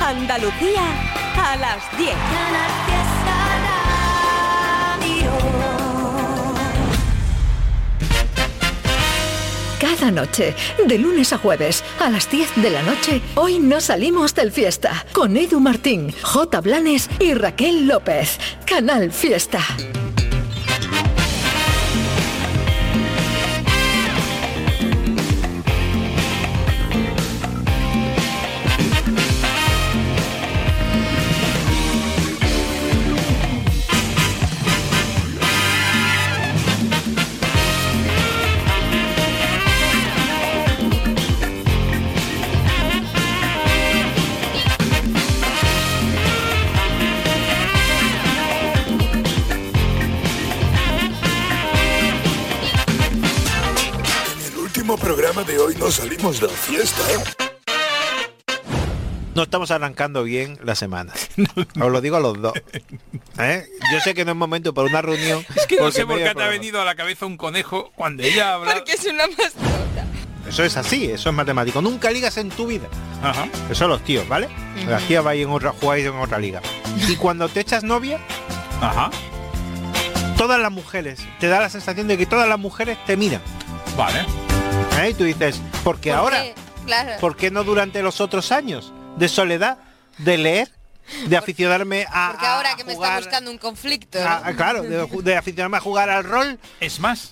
Andalucía a las 10. Cada noche, de lunes a jueves, a las 10 de la noche, hoy no salimos del Fiesta. Con Edu Martín, J. Blanes y Raquel López. Canal Fiesta. Programa de hoy no salimos de fiesta. No estamos arrancando bien la semana. Os lo digo a los dos. Yo sé que no es momento para una reunión. Es que no sé por qué te ha venido a la cabeza un conejo cuando ella habla. Porque es una mascota. Eso es así, eso es matemático. Nunca ligas en tu vida. Ajá. Eso son los tíos, ¿vale? Las tías vais en otra, jugáis en otra liga. Y cuando te echas novia, ajá, todas las mujeres, te da la sensación de que todas las mujeres te miran. Vale. Y tú dices, ¿por qué ahora? Claro. ¿Por qué no durante los otros años de soledad, de leer, de aficionarme a porque ahora que jugar, me está buscando un conflicto, ¿no? claro, de aficionarme a jugar al rol. Es más.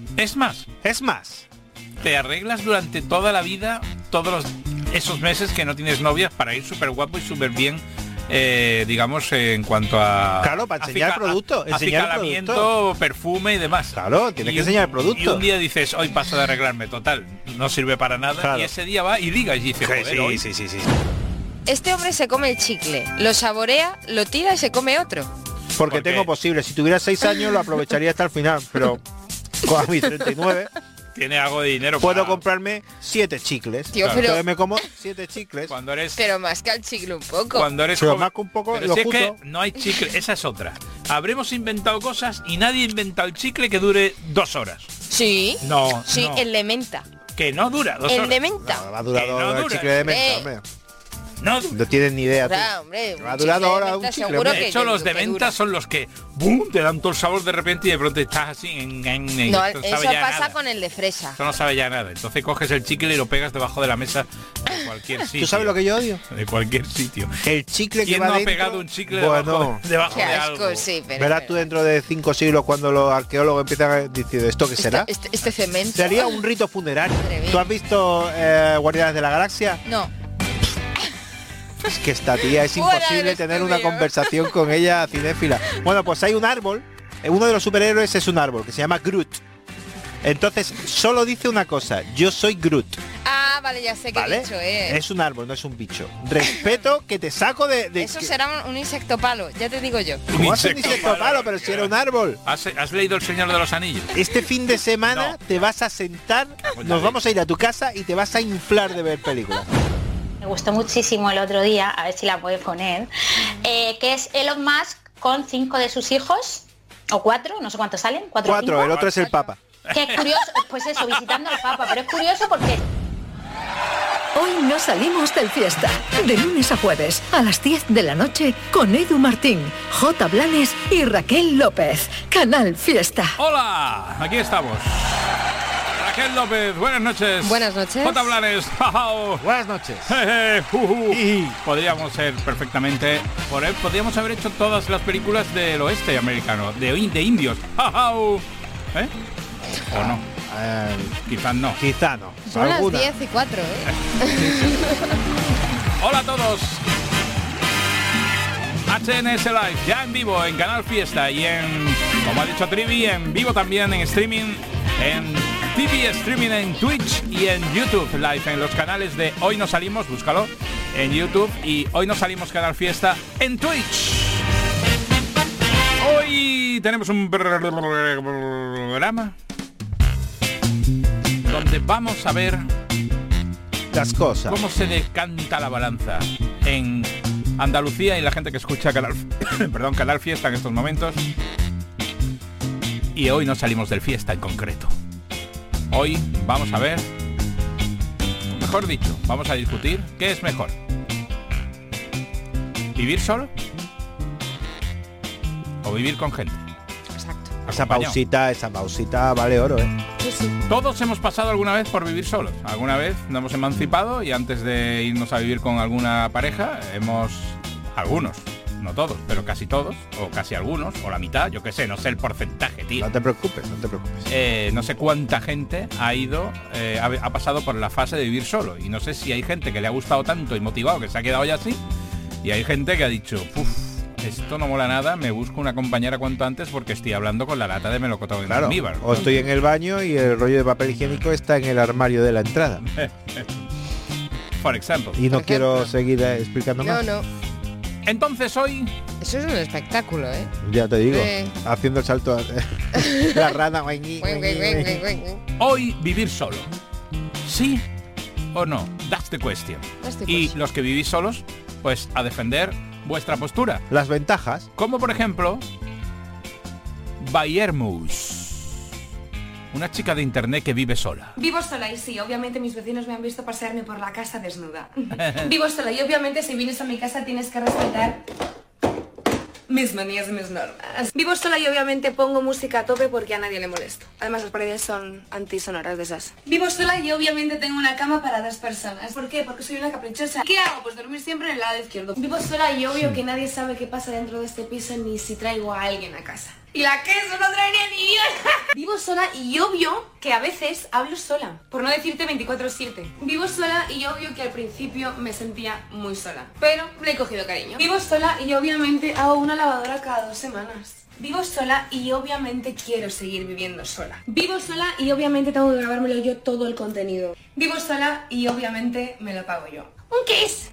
Te arreglas durante toda la vida, esos meses que no tienes novias para ir súper guapo y súper bien. Digamos en cuanto a claro, para enseñar el producto, acicalamiento, perfume y demás. Claro, tienes que enseñar el producto. Y un día dices, hoy paso de arreglarme, total, no sirve para nada, claro. Y ese día va y liga y dice, joder, sí. Este hombre se come el chicle, lo saborea, lo tira y se come otro. Porque tengo posible, si tuviera 6 años lo aprovecharía hasta el final, pero con mis 39 tiene algo de dinero. Puedo comprarme 7 chicles. Tío, claro. Pero me como 7 chicles. Cuando eres. Pero más que al chicle un poco. Cuando eres. Pero más que un poco. Pero si es que no hay chicle, esa es otra. Habremos inventado cosas y nadie ha inventado el chicle que dure 2 horas. Sí. No. Sí, no. el de menta. Que no dura 2 horas. El de menta. No, ha durado el chicle de menta, hombre. No tienes ni idea. Hombre, ha durado ahora un chicle. De hecho, los de menta son los que ¡boom! Te dan todo el sabor de repente y de pronto estás así no, eso pasa con el de fresa. Eso no sabe ya nada. Entonces coges el chicle y lo pegas debajo de la mesa de cualquier sitio. ¿Tú sabes lo que yo odio? De cualquier sitio. El chicle que ¿Quién va no dentro? Ha pegado un chicle bueno, debajo qué de asco, algo? Sí, pero verás tú dentro de 5 siglos cuando los arqueólogos empiezan a decir, ¿esto qué será? Este cemento. Sería un rito funerario. ¿Tú has visto Guardianes de la Galaxia? No. Es que esta tía es imposible tener una conversación con ella cinéfila. Bueno, pues hay un árbol, uno de los superhéroes es un árbol que se llama Groot. Entonces, solo dice una cosa, yo soy Groot. Ah, vale, ya sé qué bicho es. Es un árbol, no es un bicho. Respeto que te saco de eso será un insecto palo, ya te digo yo. ¿Cómo es un insecto palo? Pero si era un árbol. ¿Has leído El Señor de los Anillos? Este fin de semana te vas a sentar, nos vamos a ir a tu casa y te vas a inflar de ver películas. Me gustó muchísimo el otro día, a ver si la puedes poner, que es Elon Musk con 5 de sus hijos, o 4, no sé cuántos salen, 4 o 5. El otro es el Papa. Que es curioso, pues eso, visitando al Papa, pero es curioso porque... Hoy no salimos del Fiesta. De lunes a jueves, a las 10 de la noche, con Edu Martín, J. Blanes y Raquel López. Canal Fiesta. ¡Hola! Aquí estamos. Raquel López, buenas noches. Buenas noches. J. Blanes, buenas noches. Podríamos ser perfectamente, podríamos haber hecho todas las películas del oeste americano, de indios. ¿Eh? ¿O no? Quizás no. Quizá no. Son ¿Alguna? las 10:04, Hola a todos. HNS Live, ya en vivo en Canal Fiesta y como ha dicho Trivi, en vivo también en streaming, en TV streaming en Twitch y en YouTube Live, en los canales de Hoy No Salimos, búscalo en YouTube, y Hoy No Salimos Canal Fiesta en Twitch. Hoy tenemos un programa donde vamos a ver las cosas, cómo se decanta la balanza en Andalucía y la gente que escucha Canal Fiesta en estos momentos. Y hoy no salimos del Fiesta en concreto. Hoy vamos a ver, mejor dicho, vamos a discutir qué es mejor. ¿Vivir solo? ¿O vivir con gente? Exacto. Esa pausita vale oro, ¿eh? Sí, sí. Todos hemos pasado alguna vez por vivir solos. Alguna vez nos hemos emancipado y antes de irnos a vivir con alguna pareja, algunos, no todos, pero casi todos, o casi algunos, o la mitad, yo qué sé, no sé el porcentaje, tío. No te preocupes. No sé cuánta gente ha pasado por la fase de vivir solo. Y no sé si hay gente que le ha gustado tanto y motivado que se ha quedado ya así. Y hay gente que ha dicho, esto no mola nada, me busco una compañera cuanto antes porque estoy hablando con la lata de melocotón en almíbar. O estoy en el baño y el rollo de papel higiénico está en el armario de la entrada. Por ejemplo. Y no quiero seguir explicando más. No. Entonces hoy... Eso es un espectáculo, ¿eh? Ya te digo, haciendo el salto la rana. Hoy vivir solo. ¿Sí o no? That's the question. Y los que vivís solos, pues a defender vuestra postura. Las ventajas. Como por ejemplo, Bayermus. Una chica de internet que vive sola. Vivo sola y sí, obviamente mis vecinos me han visto pasearme por la casa desnuda. Vivo sola y obviamente si vienes a mi casa tienes que respetar mis manías y mis normas. Vivo sola y obviamente pongo música a tope porque a nadie le molesto. Además las paredes son antisonoras de esas. Vivo sola y obviamente tengo una cama para 2 personas. ¿Por qué? Porque soy una caprichosa. ¿Qué hago? Pues dormir siempre en el lado izquierdo. Vivo sola y obvio que nadie sabe qué pasa dentro de este piso ni si traigo a alguien a casa. Y la queso no trae ni Dios. Vivo sola y obvio que a veces hablo sola, por no decirte 24/7. Vivo sola y obvio que al principio me sentía muy sola, pero le he cogido cariño. Vivo sola y obviamente hago una lavadora cada 2 semanas. Vivo sola y obviamente quiero seguir viviendo sola. Vivo sola y obviamente tengo que grabármelo yo todo el contenido. Vivo sola y obviamente me lo pago yo. ¿Un kiss?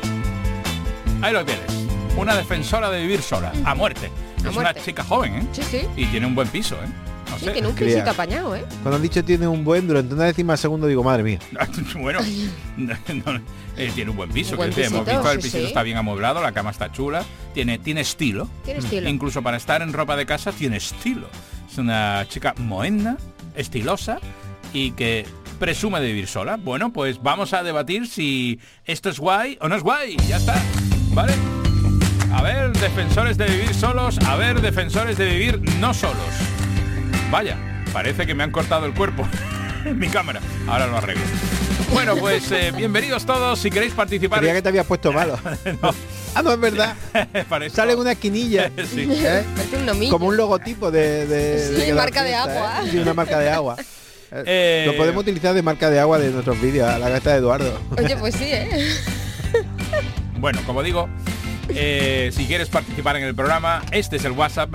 Ahí lo tienes. Una defensora de vivir sola, a muerte. Es una chica joven, ¿eh? Sí. Y tiene un buen piso, ¿eh? No sé. Tiene un pisito apañado, ¿eh? Cuando han dicho tiene un buen, durante una décima de segundo digo, madre mía. Bueno, tiene un buen piso. Un buen Hemos pisito, visto, el pisito está bien amueblado, la cama está chula, tiene estilo. Tiene estilo. Incluso para estar en ropa de casa tiene estilo. Es una chica moderna, estilosa y que presume de vivir sola. Bueno, pues vamos a debatir si esto es guay o no es guay. Ya está, ¿vale? A ver, defensores de vivir solos, a ver, defensores de vivir no solos. Vaya, parece que me han cortado el cuerpo en mi cámara. Ahora lo arreglo. Bueno, pues bienvenidos todos. Si queréis participar... Creía que te habías puesto malo. No. Ah, no, es verdad. Sale una esquinilla. Sí. Como un logotipo de marca de agua. Sí, una marca de agua. Lo podemos utilizar de marca de agua de nuestros vídeos, a la gata de Eduardo. Oye, pues sí, ¿eh? Bueno, como digo, si quieres participar en el programa, este es el WhatsApp.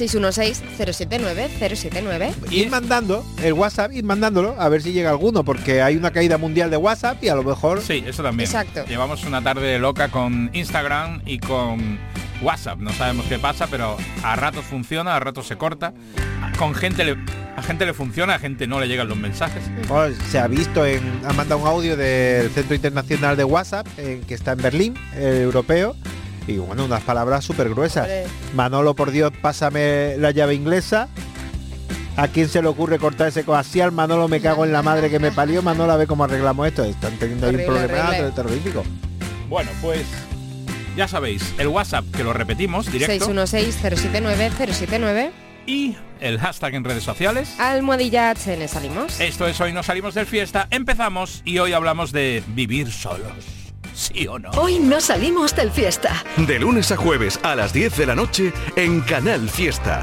616-079-079. Ir mandando el WhatsApp, ir mandándolo, a ver si llega alguno, porque hay una caída mundial de WhatsApp y a lo mejor... Sí, eso también. Exacto. Llevamos una tarde loca con Instagram y con WhatsApp. No sabemos qué pasa, pero a ratos funciona, a ratos se corta. A gente le funciona, a gente no le llegan los mensajes. Bueno, se ha visto, ha mandado un audio del Centro Internacional de WhatsApp, que está en Berlín, europeo. Y bueno, unas palabras súper gruesas. Vale. Manolo, por Dios, pásame la llave inglesa. ¿A quién se le ocurre cortar ese coaxial? Manolo, me cago en la madre que me parió. Manolo, a ver cómo arreglamos esto. Están teniendo ahí un problema terrorífico. Bueno, pues ya sabéis, el WhatsApp, que lo repetimos, directo. 616-079-079. Y el hashtag en redes sociales. Almohadilla HN salimos. Esto es Hoy no salimos del fiesta. Empezamos y hoy hablamos de vivir solos. ¿Sí o no? Hoy no salimos del fiesta. De lunes a jueves a las 10 de la noche en Canal Fiesta.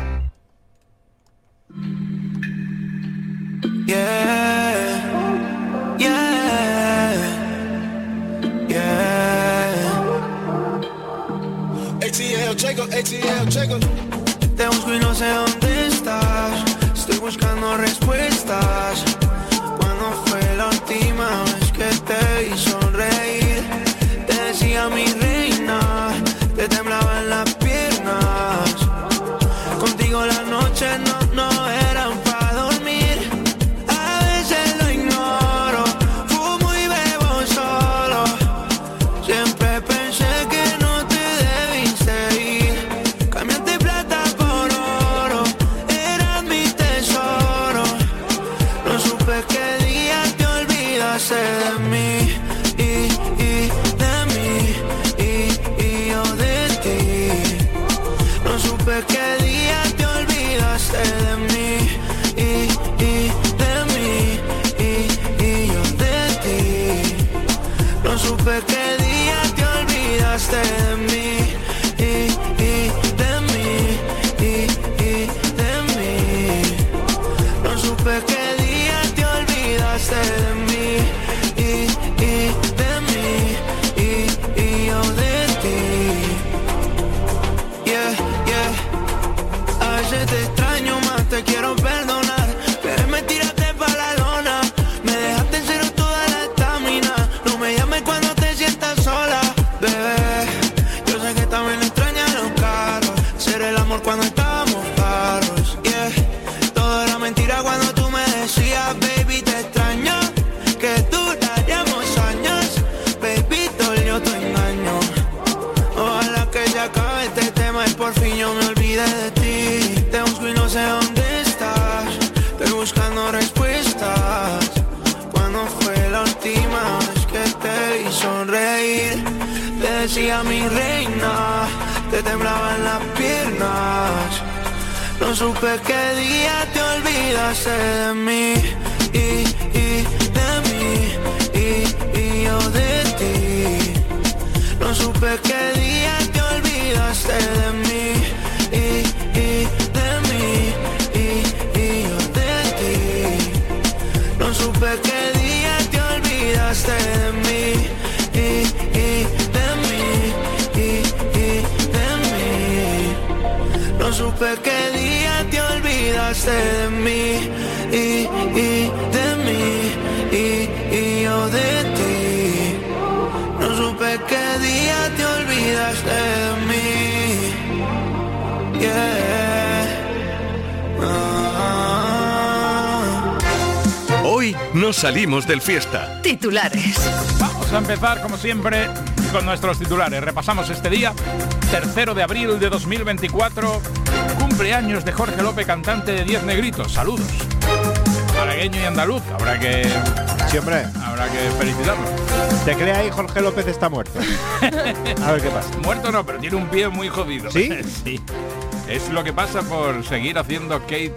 Yeah, yeah, yeah. ATL, Jacob. Te busco y no sé dónde estás. Estoy buscando respuestas. ¿Cuándo fue la última vez que te vi sonreír? Te decía mi reina, te temblaban las piernas. Contigo las noches no eran para dormir. A veces lo ignoro, fumo y bebo solo. Siempre pensé que no te debiste ir. Cambiaste plata por oro, eras mi tesoro. No supe qué día te olvidaste de mí y de mí y de mí. No supe qué día te olvidaste de mí y de mí y yo de ti. Yeah, yeah. A veces te extraño más, te quiero perdonar, pero me tiraste pa' la lona. Me dejaste en cero toda la estamina. No me llames cuando te sientas sola, bebé. Yo sé que también extrañas los carros, ser el amor cuando estábamos claros. Yeah, todo era mentira cuando tú me decías, baby, te extraño, que duraríamos años. Baby, dolió tu engaño. Ojalá que se acabe este tema y por fin yo me olvide de ti. Te busco y no sé dónde estás, estoy buscando respuestas. ¿Cuándo fue la última vez que te vi sonreír? Te decía mi reina, te temblaban las piernas. No supe qué día te olvidaste de mí y de mí y yo de ti. No supe qué día te olvidaste de mí y de mí y yo de ti. No supe qué día te olvidaste de mí y de mí y de mí. No supe qué día te olvidaste de mí y de mí y yo de ti. No supe qué día te olvidaste de mí. Yeah. Hoy nos salimos del fiesta. Titulares. Vamos a empezar, como siempre, con nuestros titulares. Repasamos este día, 3 de abril de 2024, cumpleaños de Jorge López, cantante de 10 Negritos. Saludos. Malagueño y andaluz, habrá que felicitarlo. ¿Te crees ahí Jorge López está muerto? A ver qué pasa. Muerto no, pero tiene un pie muy jodido. ¿Sí? Sí. Es lo que pasa por seguir haciendo Kate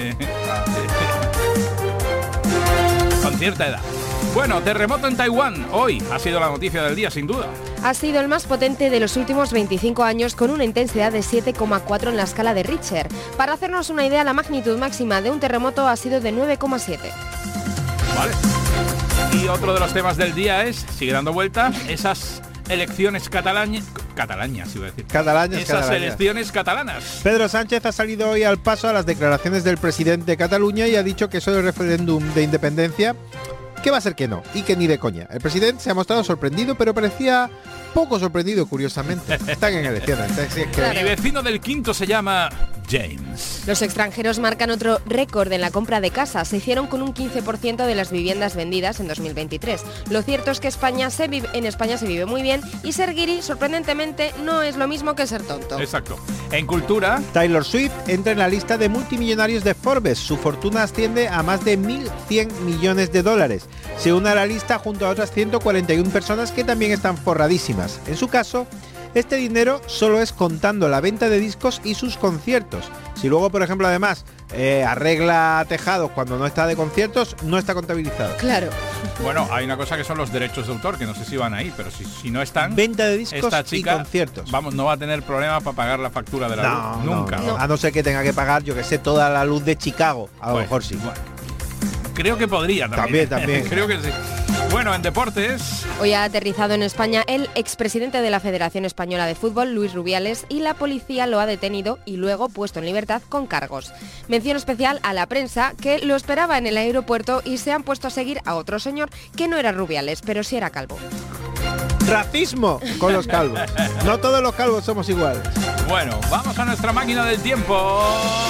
con cierta edad. Bueno, terremoto en Taiwán. Hoy ha sido la noticia del día, sin duda. Ha sido el más potente de los últimos 25 años, con una intensidad de 7,4 en la escala de Richter. Para hacernos una idea, la magnitud máxima de un terremoto ha sido de 9,7. Vale. Y otro de los temas del día sigue dando vueltas, esas elecciones catalañas, iba a decir. Esas elecciones catalanas. Pedro Sánchez ha salido hoy al paso a las declaraciones del presidente de Cataluña y ha dicho que eso del referéndum de independencia, que va a ser que no, y que ni de coña. El presidente se ha mostrado sorprendido, pero parecía poco sorprendido, curiosamente. Están en elecciones. Claro. Mi vecino del quinto se llama James. Los extranjeros marcan otro récord en la compra de casas. Se hicieron con un 15% de las viviendas vendidas en 2023. Lo cierto es que en España se vive muy bien y ser guiri, sorprendentemente, no es lo mismo que ser tonto. Exacto. En cultura, Taylor Swift entra en la lista de multimillonarios de Forbes. Su fortuna asciende a más de 1.100 millones de dólares. Se une a la lista junto a otras 141 personas que también están forradísimas. En su caso, este dinero solo es contando la venta de discos y sus conciertos. Si luego, por ejemplo, además arregla tejados cuando no está de conciertos, no está contabilizado. Claro. Bueno, hay una cosa que son los derechos de autor, que no sé si van ahí, pero si no están, venta de discos esta chica, y conciertos. Vamos, no va a tener problema para pagar la factura de la luz. Nunca. No. A no ser que tenga que pagar, yo que sé, toda la luz de Chicago. A lo mejor sí. Bueno. Creo que podría también. También. Creo que sí. Bueno, en deportes. Hoy ha aterrizado en España el expresidente de la Federación Española de Fútbol, Luis Rubiales, y la policía lo ha detenido y luego puesto en libertad con cargos. Mención especial a la prensa, que lo esperaba en el aeropuerto y se han puesto a seguir a otro señor que no era Rubiales, pero sí era calvo. Racismo con los calvos. No todos los calvos somos iguales. Bueno, vamos a nuestra máquina del tiempo.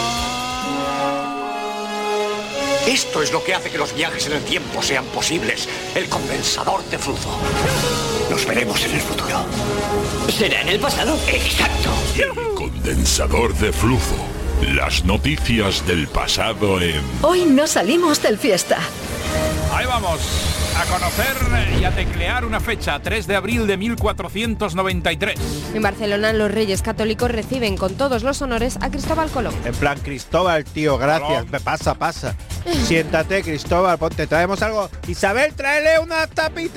Esto es lo que hace que los viajes en el tiempo sean posibles. El condensador de flujo. Nos veremos en el futuro. ¿Será en el pasado? Exacto. El condensador de flujo. Las noticias del pasado en... Hoy no salimos del fiesta. Ahí vamos, a conocer y a teclear una fecha, 3 de abril de 1493. En Barcelona, los Reyes Católicos reciben con todos los honores a Cristóbal Colón. En plan, Cristóbal, tío, gracias. Pasa. Siéntate, Cristóbal, ponte, traemos algo. Isabel, tráele una tapita.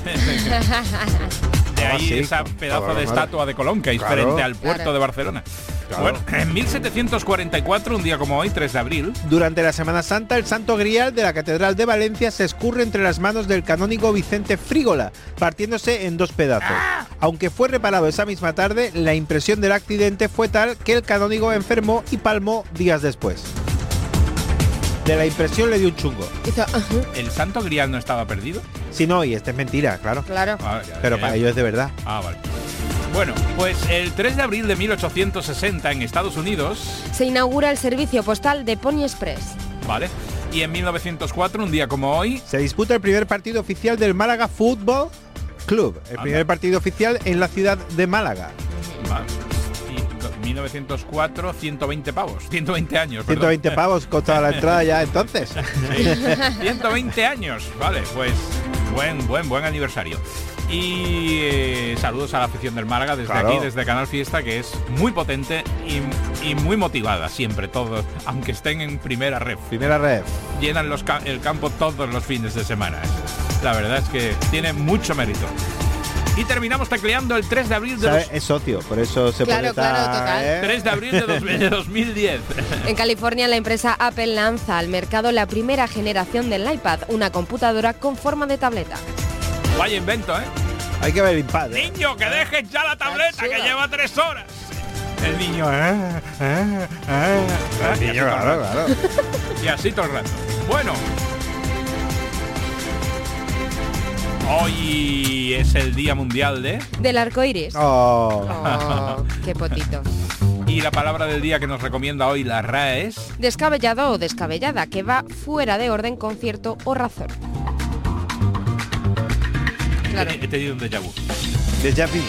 De ahí esa pedazo de estatua de Colón que hay frente al puerto de Barcelona. Claro. Bueno, en 1744, un día como hoy, 3 de abril. Durante la Semana Santa, el Santo Grial de la Catedral de Valencia se escurre entre las manos del canónigo Vicente Frígola, partiéndose en 2 pedazos. Aunque fue reparado esa misma tarde, la impresión del accidente fue tal que el canónigo enfermó y palmó días después. De la impresión le dio un chungo. ¿El Santo Grial no estaba perdido? Sí, no, y esta es mentira, claro. Pero para ellos es de verdad. Ah, vale. Bueno, pues el 3 de abril de 1860 en Estados Unidos se inaugura el servicio postal de Pony Express. Vale. Y en 1904, un día como hoy, se disputa el primer partido oficial del Málaga Fútbol Club. El primer partido oficial en la ciudad de Málaga. Vale. 1904, 120 pavos, 120 años. 120 perdón. Pavos costaba la entrada ya entonces. Sí. 120 años, vale, pues buen aniversario. Y saludos a la afición del Málaga desde aquí, desde Canal Fiesta, que es muy potente y muy motivada siempre, todos, aunque estén en primera ref. Llenan el campo todos los fines de semana. La verdad es que tiene mucho mérito. Y terminamos tecleando el 3 de abril de... Es socio, por eso se puede estar... total. 3 de abril de 2010. En California, la empresa Apple lanza al mercado la primera generación del iPad, una computadora con forma de tableta. Vaya invento, ¿eh? Hay que ver el iPad. Niño, que dejes ya la tableta, que lleva 3 horas. El niño, El niño, claro. Y así todo el rato. Bueno. Hoy es el Día Mundial del Arco Iris. Qué potito. Y la palabra del día que nos recomienda hoy la RAE es... descabellado o descabellada, que va fuera de orden con cierto o razón. Claro. He tenido un déjà vu. Déjà vu.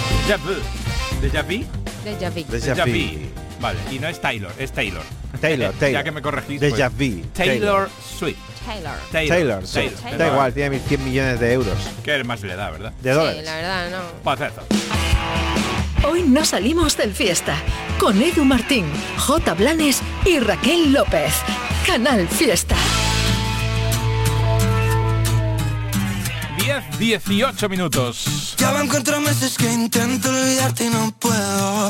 Déjà vu. Vale, y no es Taylor, es Taylor. Ya que me corregiste. Déjà vu. Taylor Swift. Taylor. Da igual, tiene 100 millones de euros. ¿Qué más le da, verdad? De dólares. Sí, la verdad, no. Pues eso. Hoy no salimos del fiesta. Con Edu Martín, J. Blanes y Raquel López. Canal Fiesta. 10-18 minutos. Ya van 4 meses que intento olvidarte y no puedo.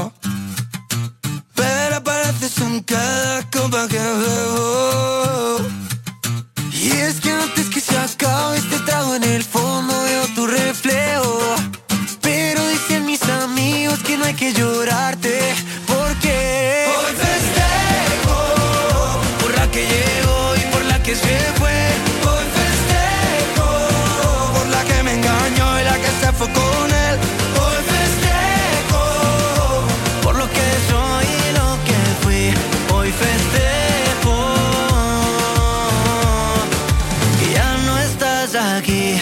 Pero apareces en cada copa que bebo. Y es que antes que se acabe este trago, en el fondo veo tu reflejo. Pero dicen mis amigos que no hay que llorarte, porque hoy festejo por la que llegó y por la que se fue. Hoy festejo por la que me engañó y la que se fue con él. Hoy festejo por lo que soy y lo que fui. Hoy festejo que ya no estás aquí.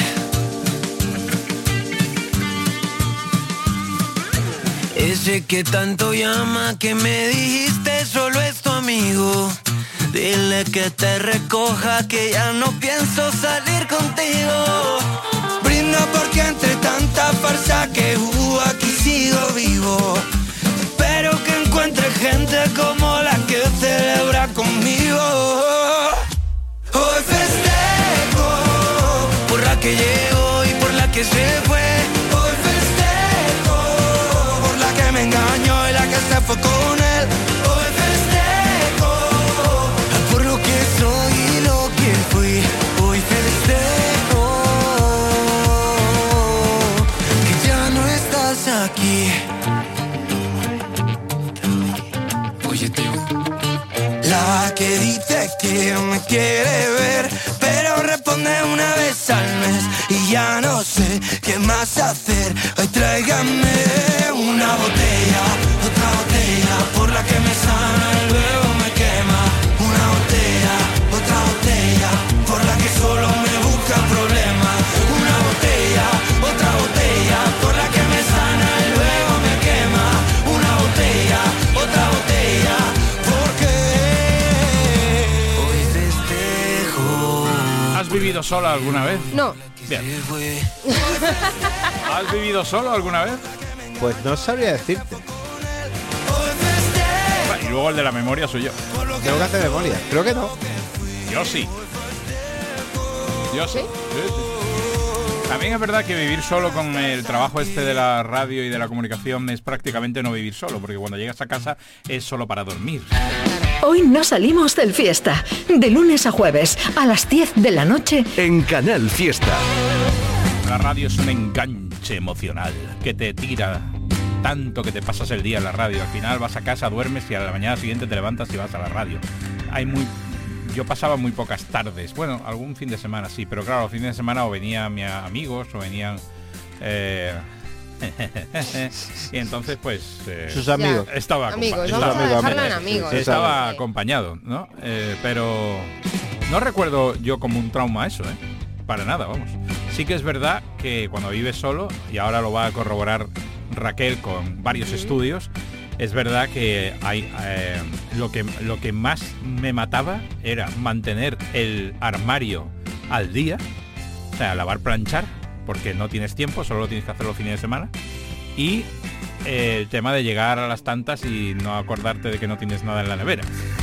Ese que tanto llama, que me dijiste solo es tu amigo. Dile que te recoja, que ya no pienso salir contigo. Brinda porque entre tanta farsa que hubo aquí sigo vivo. Espero que encuentre gente como la que celebra conmigo. Hoy festejo por la que llegó y por la que se fue. Hoy festejo por la que me engañó y la que se fue con él. Hoy festejo por lo que soy y lo que fui. Hoy festejo que ya no estás aquí. Oye, tío. La que dice que me quiere ver, pero responde una vez al mes y ya no sé qué más hacer. Hoy tráigame una botella, otra botella, por la que me sana y luego me quema. Una botella, otra botella, por la que solo me busca problemas. Una botella, otra botella, por la que me sana y luego me quema. Una botella, otra botella, porque hoy festejo. ¿Has vivido sola alguna vez? No. Bien. ¿Has vivido solo alguna vez? Pues no sabría decirte. Y luego el de la memoria soy yo. Tengo que hacer memoria. Creo que no. Yo sí. Yo sí. También es verdad que vivir solo con el trabajo este de la radio y de la comunicación es prácticamente no vivir solo, porque cuando llegas a casa es solo para dormir. Hoy no salimos del Fiesta. De lunes a jueves, a las 10 de la noche, en Canal Fiesta. La radio es un enganche emocional que te tira tanto que te pasas el día en la radio. Al final vas a casa, duermes y a la mañana siguiente te levantas y vas a la radio. Yo pasaba muy pocas tardes, bueno, algún fin de semana sí, pero claro, los fines de semana o venían mis amigos o venían y entonces pues sus amigos estaba acompañado, ¿no? Pero no recuerdo yo como un trauma eso, para nada, vamos. Sí que es verdad que cuando vives solo, y ahora lo va a corroborar Raquel con varios estudios, es verdad que hay lo que más me mataba era mantener el armario al día, o sea, lavar, planchar, porque no tienes tiempo, solo lo tienes que hacer los fines de semana, y el tema de llegar a las tantas y no acordarte de que no tienes nada en la nevera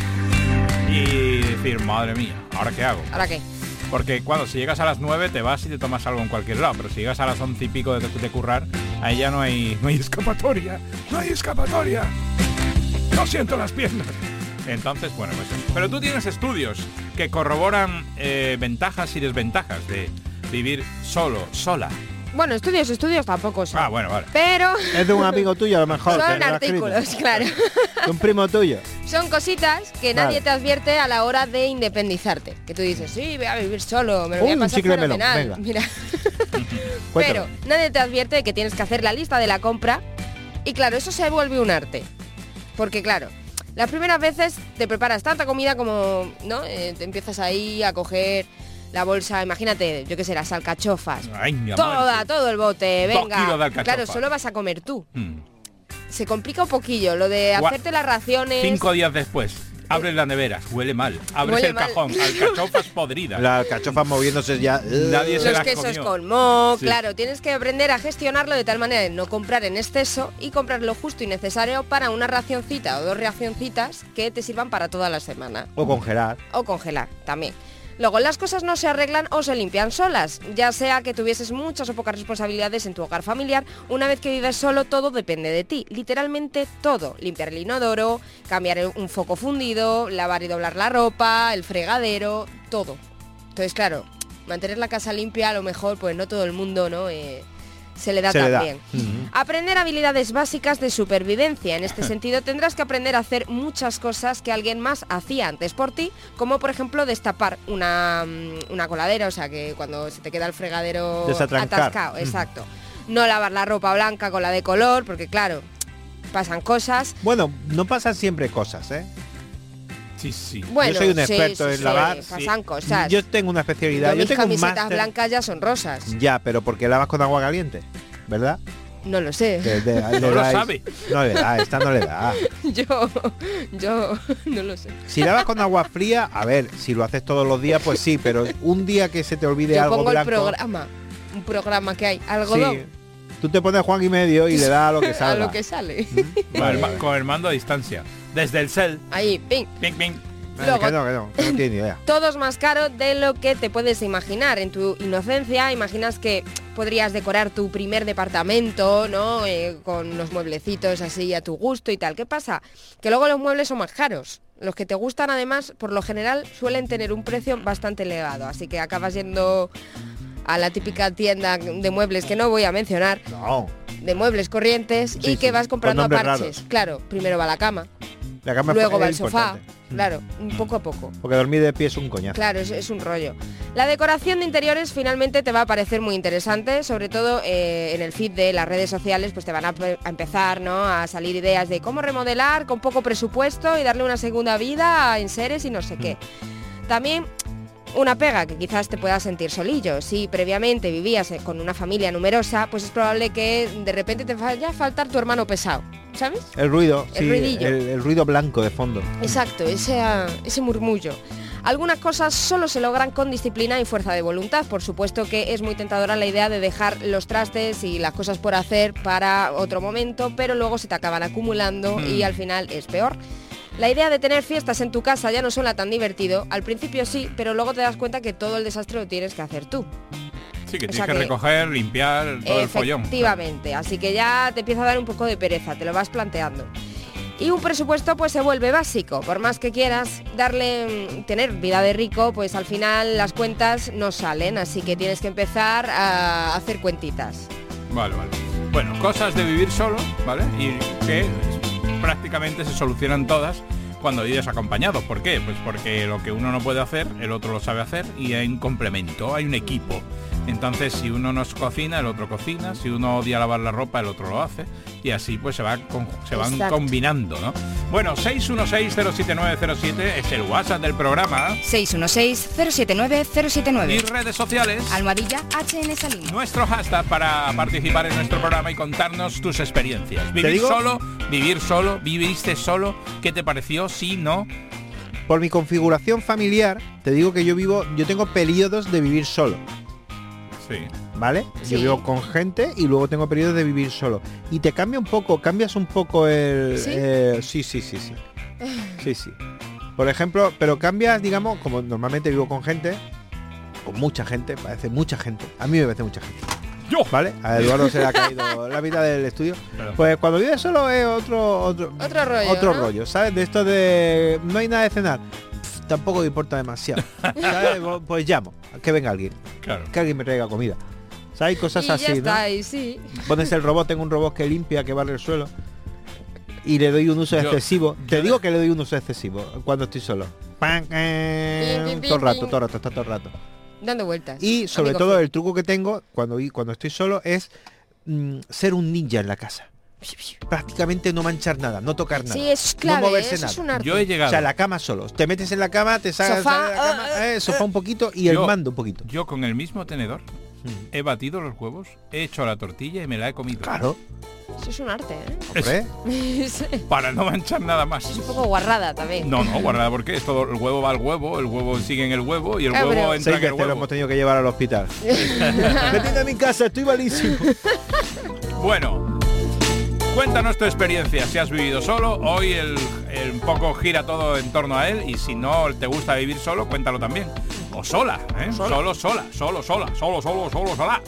y decir, madre mía, ¿ahora qué hago? ¿Ahora qué? Porque si llegas a las 9 te vas y te tomas algo en cualquier lado, pero si llegas a las 11 y pico de currar, ahí ya no hay escapatoria. ¡No hay escapatoria! ¡No siento las piernas! Entonces, bueno, pues eso. Pero tú tienes estudios que corroboran ventajas y desventajas de vivir sola. Bueno, estudios tampoco son. Ah, bueno, vale. Pero... Es de un amigo tuyo, a lo mejor. Son artículos, claro. De un primo tuyo. Son cositas que nadie te advierte a la hora de independizarte. Que tú dices, sí, voy a vivir solo, me lo voy a pasar fenomenal. Mira. Pero nadie te advierte de que tienes que hacer la lista de la compra. Y claro, eso se vuelve un arte. Porque claro, las primeras veces te preparas tanta comida como, ¿no? Te empiezas ahí a coger la bolsa, imagínate, yo qué sé, las alcachofas. Ay, todo el bote, venga. Claro, solo vas a comer tú. Se complica un poquillo lo de hacerte las raciones. 5 días después, abres la nevera, huele mal. Abres el cajón, alcachofas podridas. Las alcachofas moviéndose ya. Nadie se las comió. Los quesos con moho, claro, tienes que aprender a gestionarlo de tal manera de no comprar en exceso y comprar lo justo y necesario para una racioncita o 2 racioncitas que te sirvan para toda la semana. O congelar. O congelar, también. Luego, las cosas no se arreglan o se limpian solas, ya sea que tuvieses muchas o pocas responsabilidades en tu hogar familiar. Una vez que vives solo, todo depende de ti, literalmente todo. Limpiar el inodoro, cambiar un foco fundido, lavar y doblar la ropa, el fregadero, todo. Entonces, claro, mantener la casa limpia a lo mejor, pues no todo el mundo, ¿no? Se le da tan bien. Aprender habilidades básicas de supervivencia. En este sentido tendrás que aprender a hacer muchas cosas que alguien más hacía antes por ti, como por ejemplo destapar una coladera, o sea que cuando se te queda el fregadero atascado, exacto. No lavar la ropa blanca con la de color, porque claro, pasan cosas. Bueno, no pasan siempre cosas, Sí. Bueno, yo soy un experto en lavar. Pasan cosas. Yo tengo una especialidad. Mis tengo camisetas blancas ya son rosas. Ya, pero porque lavas con agua caliente, ¿verdad? No lo sé. No lo sabe. No le da, esta no le da. Yo no lo sé. Si lavas con agua fría, a ver, si lo haces todos los días, pues sí, pero un día que se te olvide algo pongo blanco. Un programa que hay, algodón. Sí. Tú te pones Juan y medio y le das a lo que salga. A lo que sale. Vale. Con el mando a distancia. Desde el cel. Ahí, ping. Luego, que no tiene ni idea. Todo es más caro de lo que te puedes imaginar. En tu inocencia imaginas que podrías decorar tu primer departamento, ¿no? Con los mueblecitos así a tu gusto y tal. ¿Qué pasa? Que luego los muebles son más caros. Los que te gustan además, por lo general, suelen tener un precio bastante elevado. Así que acabas yendo a la típica tienda de muebles que no voy a mencionar. No. De muebles corrientes y que vas comprando a parches. Raros. Claro, primero va la cama. Luego va el sofá, claro, poco a poco. Porque dormir de pie es un coñazo. Claro, es un rollo. La decoración de interiores finalmente te va a parecer muy interesante, sobre todo en el feed de las redes sociales, pues te van a empezar, ¿no?, a salir ideas de cómo remodelar con poco presupuesto y darle una segunda vida a enseres y no sé qué. También una pega, que quizás te puedas sentir solillo. Si previamente vivías con una familia numerosa, pues es probable que de repente te vaya a faltar tu hermano pesado, ¿sabes? El ruido, el ruidillo. El ruido blanco de fondo. Exacto, ese murmullo. Algunas cosas solo se logran con disciplina y fuerza de voluntad. Por supuesto que es muy tentadora la idea de dejar los trastes y las cosas por hacer para otro momento, pero luego se te acaban acumulando y al final es peor. La idea de tener fiestas en tu casa ya no suena tan divertido. Al principio sí, pero luego te das cuenta que todo el desastre lo tienes que hacer tú. Sí, que O tienes sea que recoger, limpiar, todo el follón. Efectivamente, así que ya te empieza a dar un poco de pereza, te lo vas planteando. Y un presupuesto pues se vuelve básico, por más que quieras tener vida de rico, pues al final las cuentas no salen, así que tienes que empezar a hacer cuentitas. Vale. Bueno, cosas de vivir solo, ¿vale? Y que prácticamente se solucionan todas cuando vives acompañado. ¿Por qué? Pues porque lo que uno no puede hacer, el otro lo sabe hacer y hay un complemento, hay un equipo. Entonces, si uno no cocina, el otro cocina. Si uno odia lavar la ropa, el otro lo hace. Y así pues se van combinando, ¿no? Bueno, 616-07907 es el WhatsApp del programa. 616-079-079. Y redes sociales. Almohadilla HN Salín. Nuestro hashtag para participar en nuestro programa y contarnos tus experiencias. Vivir solo, viviste solo. ¿Qué te pareció? Sí, no. Por mi configuración familiar, te digo que yo tengo periodos de vivir solo. Sí. ¿Vale? Sí. Yo vivo con gente y luego tengo periodos de vivir solo. Y te cambias un poco el... ¿Sí? Sí. Por ejemplo, pero cambias, digamos, como normalmente vivo con gente, con mucha gente, parece mucha gente. A mí me parece mucha gente. Yo. ¿Vale? A Eduardo se le ha caído la mitad del estudio. Claro. Pues cuando vives solo es otro rollo, ¿no? rollo, ¿sabes? De esto de no hay nada de cenar. Tampoco me importa demasiado. ¿Sabes? Pues llamo a que venga alguien. Claro. Que alguien me traiga comida. ¿Sabes? Cosas Y así, ya está, ¿no? y sí. Pones el robot, tengo un robot que limpia, que barre el suelo. Y le doy un uso excesivo. Te digo que le doy un uso excesivo cuando estoy solo. Todo el rato, está todo el rato. Dando vueltas. Y sobre Amigo todo Phil. el truco que tengo cuando estoy solo es ser un ninja en la casa. Prácticamente no manchar nada, no tocar nada. Sí, es clave, no moverse eso nada. es un arte. Yo he llegado. O sea, la cama solo. Te metes en la cama, te sales Sofá, de la cama, sofá un poquito y el mando un poquito. Yo con el mismo tenedor he batido los huevos, he hecho la tortilla y me la he comido. Claro. Eso es un arte, ¿eh? Hombre. Sí. Para no manchar nada más. Es un poco guarrada también. No, guardada porque es todo, el huevo va al huevo, el huevo sigue en el huevo y el Claro, huevo pero- entra 6 en el veces lo huevo. hemos tenido que llevar al hospital. Vete a mi casa, estoy malísimo. Bueno, cuéntanos tu experiencia. Si has vivido solo, hoy un poco gira todo en torno a él. Y si no te gusta vivir solo, cuéntalo también. O sola, ¿eh? Sola.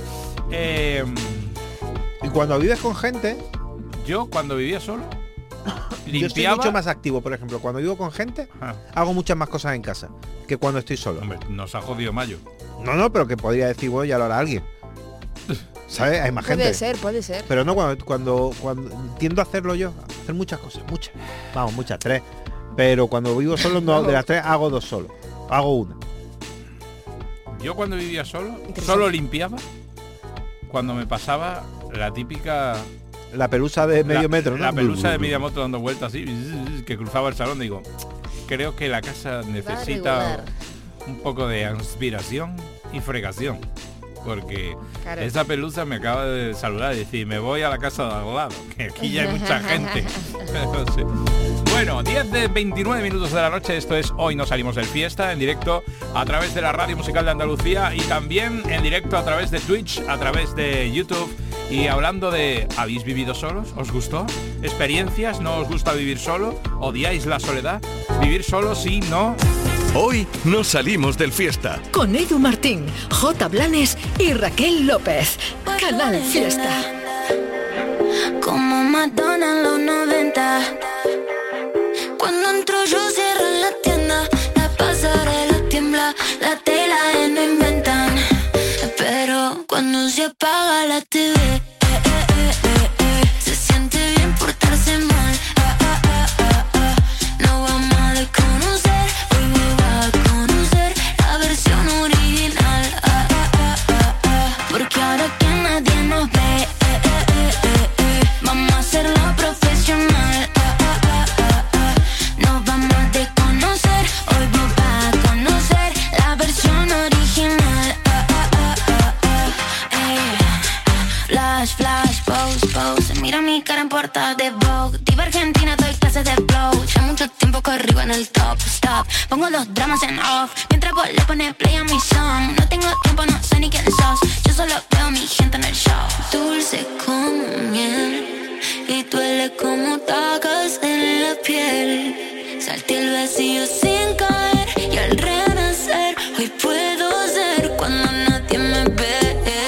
Y cuando vives con gente, Yo cuando vivía solo, yo estoy limpiaba. mucho más activo. Por ejemplo, cuando vivo con gente, Ah, hago muchas más cosas en casa que cuando estoy solo. hombre, nos ha jodido Mayo. No, pero que podría decir, bueno, ya lo hará alguien. ¿Sabes? Hay más gente. Puede ser. Pero no cuando tiendo a hacerlo yo, a hacer muchas cosas, muchas. Vamos, muchas, 3. Pero cuando vivo solo, no, de las 3 hago 2 solo. Hago una. Yo cuando vivía solo, Interesante. solo limpiaba cuando me pasaba la típica... La pelusa de medio metro, ¿no? La pelusa de media moto dando vueltas así, que cruzaba el salón. Digo, creo que la casa necesita regular. un poco de aspiración y fregación. Porque Claro. esa pelusa me acaba de saludar y decir, me voy a la casa de al lado, que aquí ya hay mucha gente. No sé. Bueno, 10:29 de la noche, esto es Hoy no salimos del fiesta, en directo a través de la Radio Musical de Andalucía y también en directo a través de Twitch, a través de YouTube. Y hablando de, ¿habéis vivido solos? ¿Os gustó? ¿Experiencias? ¿No os gusta vivir solo? ¿Odiáis la soledad? ¿Vivir solo? Sí, no. Hoy no salimos del fiesta. Con Edu Martín, J. Blanes y Raquel López. Canal Fiesta. Como Madonna en los 90. Cuando entro yo cierran la tienda. La pasarela tiembla, la tela no inventan. Pero cuando se apaga la TV, se siente bien portarse mal. No vamos a desconocer, hoy va a conocer la versión original. Porque ahora que nadie nos ve, vamos a hacerlo profesional. Nos vamos a desconocer, hoy va a conocer la versión original. Flash, flash, pose, pose. Mira mi cara en portada de Vogue. Diva argentina, doy clases de flow. Ya mucho tiempo corrido en el top, stop. Pongo los dramas en off mientras vos le pones play a mi song. No tengo tiempo, no sé ni quién sos. Yo solo veo a mi gente en el show. Dulce como miel y duele como tacas en la piel. Salté el vacío sin caer y al renacer hoy puedo ser cuando nadie me ve.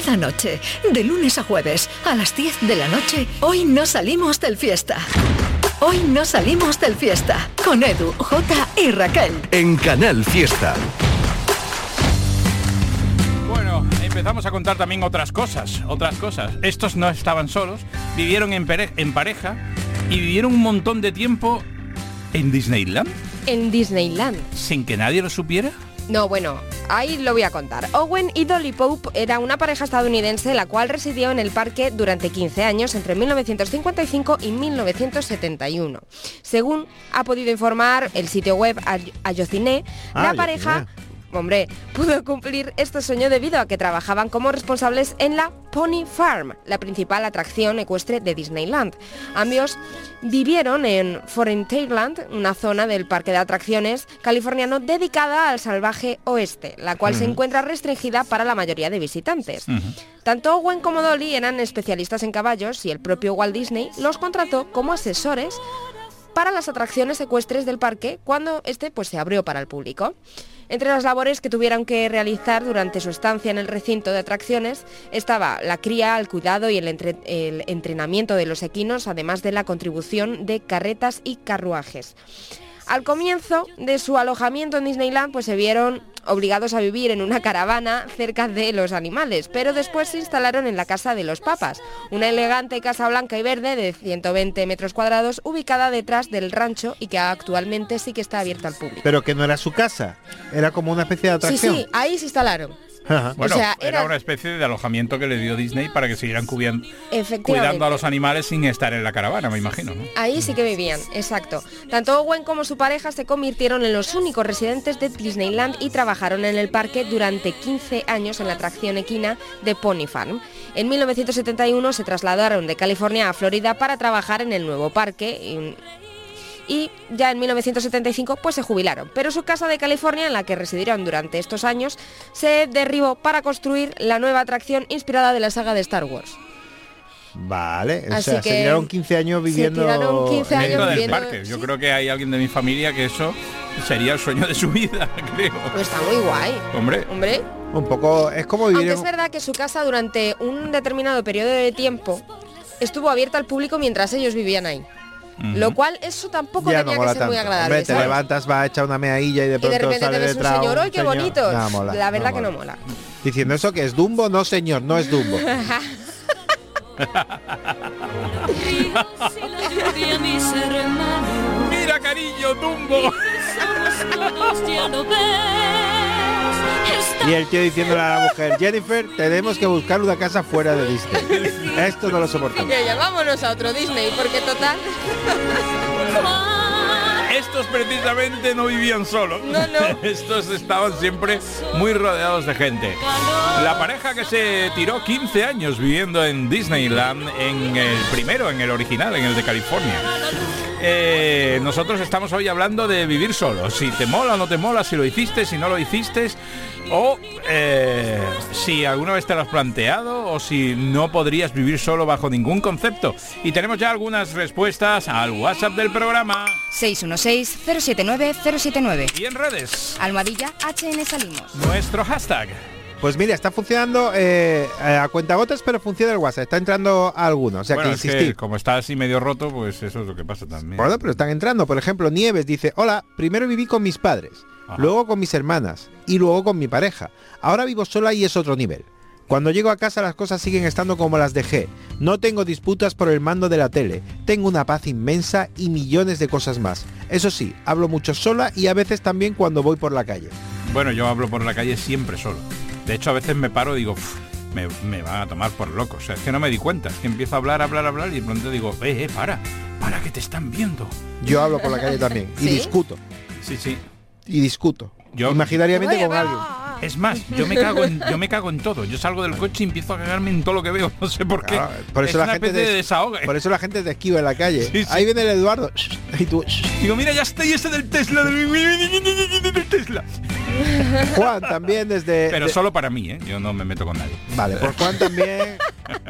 Cada noche, de lunes a jueves, a las 10 de la noche, hoy no salimos del fiesta. Hoy no salimos del fiesta. Con Edu, Jota y Raquel. En Canal Fiesta. Bueno, empezamos a contar también otras cosas. Estos no estaban solos, vivieron en pareja y vivieron un montón de tiempo en Disneyland. En Disneyland. ¿Sin que nadie lo supiera? No, bueno, ahí lo voy a contar. Owen y Dolly Pope era una pareja estadounidense la cual residió en el parque durante 15 años, entre 1955 y 1971. Según ha podido informar el sitio web Allociné, la pareja... Hombre, pudo cumplir este sueño debido a que trabajaban como responsables en la Pony Farm, la principal atracción ecuestre de Disneyland. Ambos vivieron en Frontierland, una zona del parque de atracciones californiano dedicada al salvaje oeste, la cual se encuentra restringida para la mayoría de visitantes. Tanto Owen como Dolly eran especialistas en caballos y el propio Walt Disney los contrató como asesores para las atracciones ecuestres del parque cuando este se abrió para el público. Entre las labores que tuvieron que realizar durante su estancia en el recinto de atracciones estaba la cría, el cuidado y el entrenamiento de los equinos, además de la contribución de carretas y carruajes. Al comienzo de su alojamiento en Disneyland, se vieron obligados a vivir en una caravana cerca de los animales, pero después se instalaron en la Casa de los Papas, una elegante casa blanca y verde de 120 metros cuadrados ubicada detrás del rancho y que actualmente sí que está abierta al público. Pero que no era su casa, era como una especie de atracción. Sí, ahí se instalaron. Bueno, era una especie de alojamiento que le dio Disney para que siguieran cuidando a los animales sin estar en la caravana, me imagino, ¿no? Ahí sí que vivían, exacto. Tanto Owen como su pareja se convirtieron en los únicos residentes de Disneyland y trabajaron en el parque durante 15 años en la atracción equina de Pony Farm. En 1971 se trasladaron de California a Florida para trabajar en el nuevo parque y ya en 1975 se jubilaron. Pero su casa de California, en la que residieron durante estos años, se derribó para construir la nueva atracción inspirada de la saga de Star Wars. Vale, se tiraron 15 años viviendo dentro del parque. Yo creo que hay alguien de mi familia que eso sería el sueño de su vida, creo. Pues está muy guay. Hombre. Un poco, es como vivir... Aunque es verdad que su casa durante un determinado periodo de tiempo estuvo abierta al público mientras ellos vivían ahí. Lo cual eso tampoco ya tenía no que ser tanto. muy agradable. Hombre, te levantas, vas a echar una meadilla y de pronto repente sale te ves detrás un señor, ¡ay, qué bonito! No, mola, la verdad que mola. no mola. Diciendo eso que es Dumbo, no señor, no es Dumbo. Mira, cariño, Dumbo. Y el tío diciéndole a la mujer, Jennifer, tenemos que buscar una casa fuera de Disney. Esto no lo soportamos. Ya, vámonos a otro Disney, porque total... Estos precisamente no vivían solos. No. Estos estaban siempre muy rodeados de gente. La pareja que se tiró 15 años viviendo en Disneyland, en el original, en el de California. Nosotros estamos hoy hablando de vivir solo. Si te mola o no te mola, si lo hiciste, si no lo hiciste, o si alguna vez te lo has planteado, o si no podrías vivir solo bajo ningún concepto. Y tenemos ya algunas respuestas al WhatsApp del programa. 616-079-079. Y en redes. Almohadilla HN Salimos. Nuestro hashtag. Pues mira, está funcionando a cuentagotas, pero funciona el WhatsApp. Está entrando a algunos, o sea bueno, que insistir. Como está así medio roto, pues eso es lo que pasa también. Bueno, pero están entrando. Por ejemplo, Nieves dice, hola, primero viví con mis padres, luego con mis hermanas y luego con mi pareja. Ahora vivo sola y es otro nivel. Cuando llego a casa las cosas siguen estando como las dejé. No tengo disputas por el mando de la tele. Tengo una paz inmensa y millones de cosas más. Eso sí, hablo mucho sola y a veces también cuando voy por la calle. Bueno, yo hablo por la calle siempre solo. De hecho, a veces me paro y digo, me van a tomar por loco. O sea, es que no me di cuenta. Es que empiezo a hablar y de pronto digo, para que te están viendo. Yo hablo por la calle también. Y discuto. Sí. Y discuto. Yo imaginariamente con alguien. Es más, yo me cago en todo. Yo salgo del coche y empiezo a cagarme en todo lo que veo. No sé por qué. Claro, por eso es la gente de desahogo. Por eso la gente te esquiva en la calle. Sí. Ahí viene el Eduardo. Y tú. Digo, mira, ya estoy ese del Tesla. Del Tesla. Juan también desde... Pero solo para mí, ¿eh? Yo no me meto con nadie. Vale, por Juan también...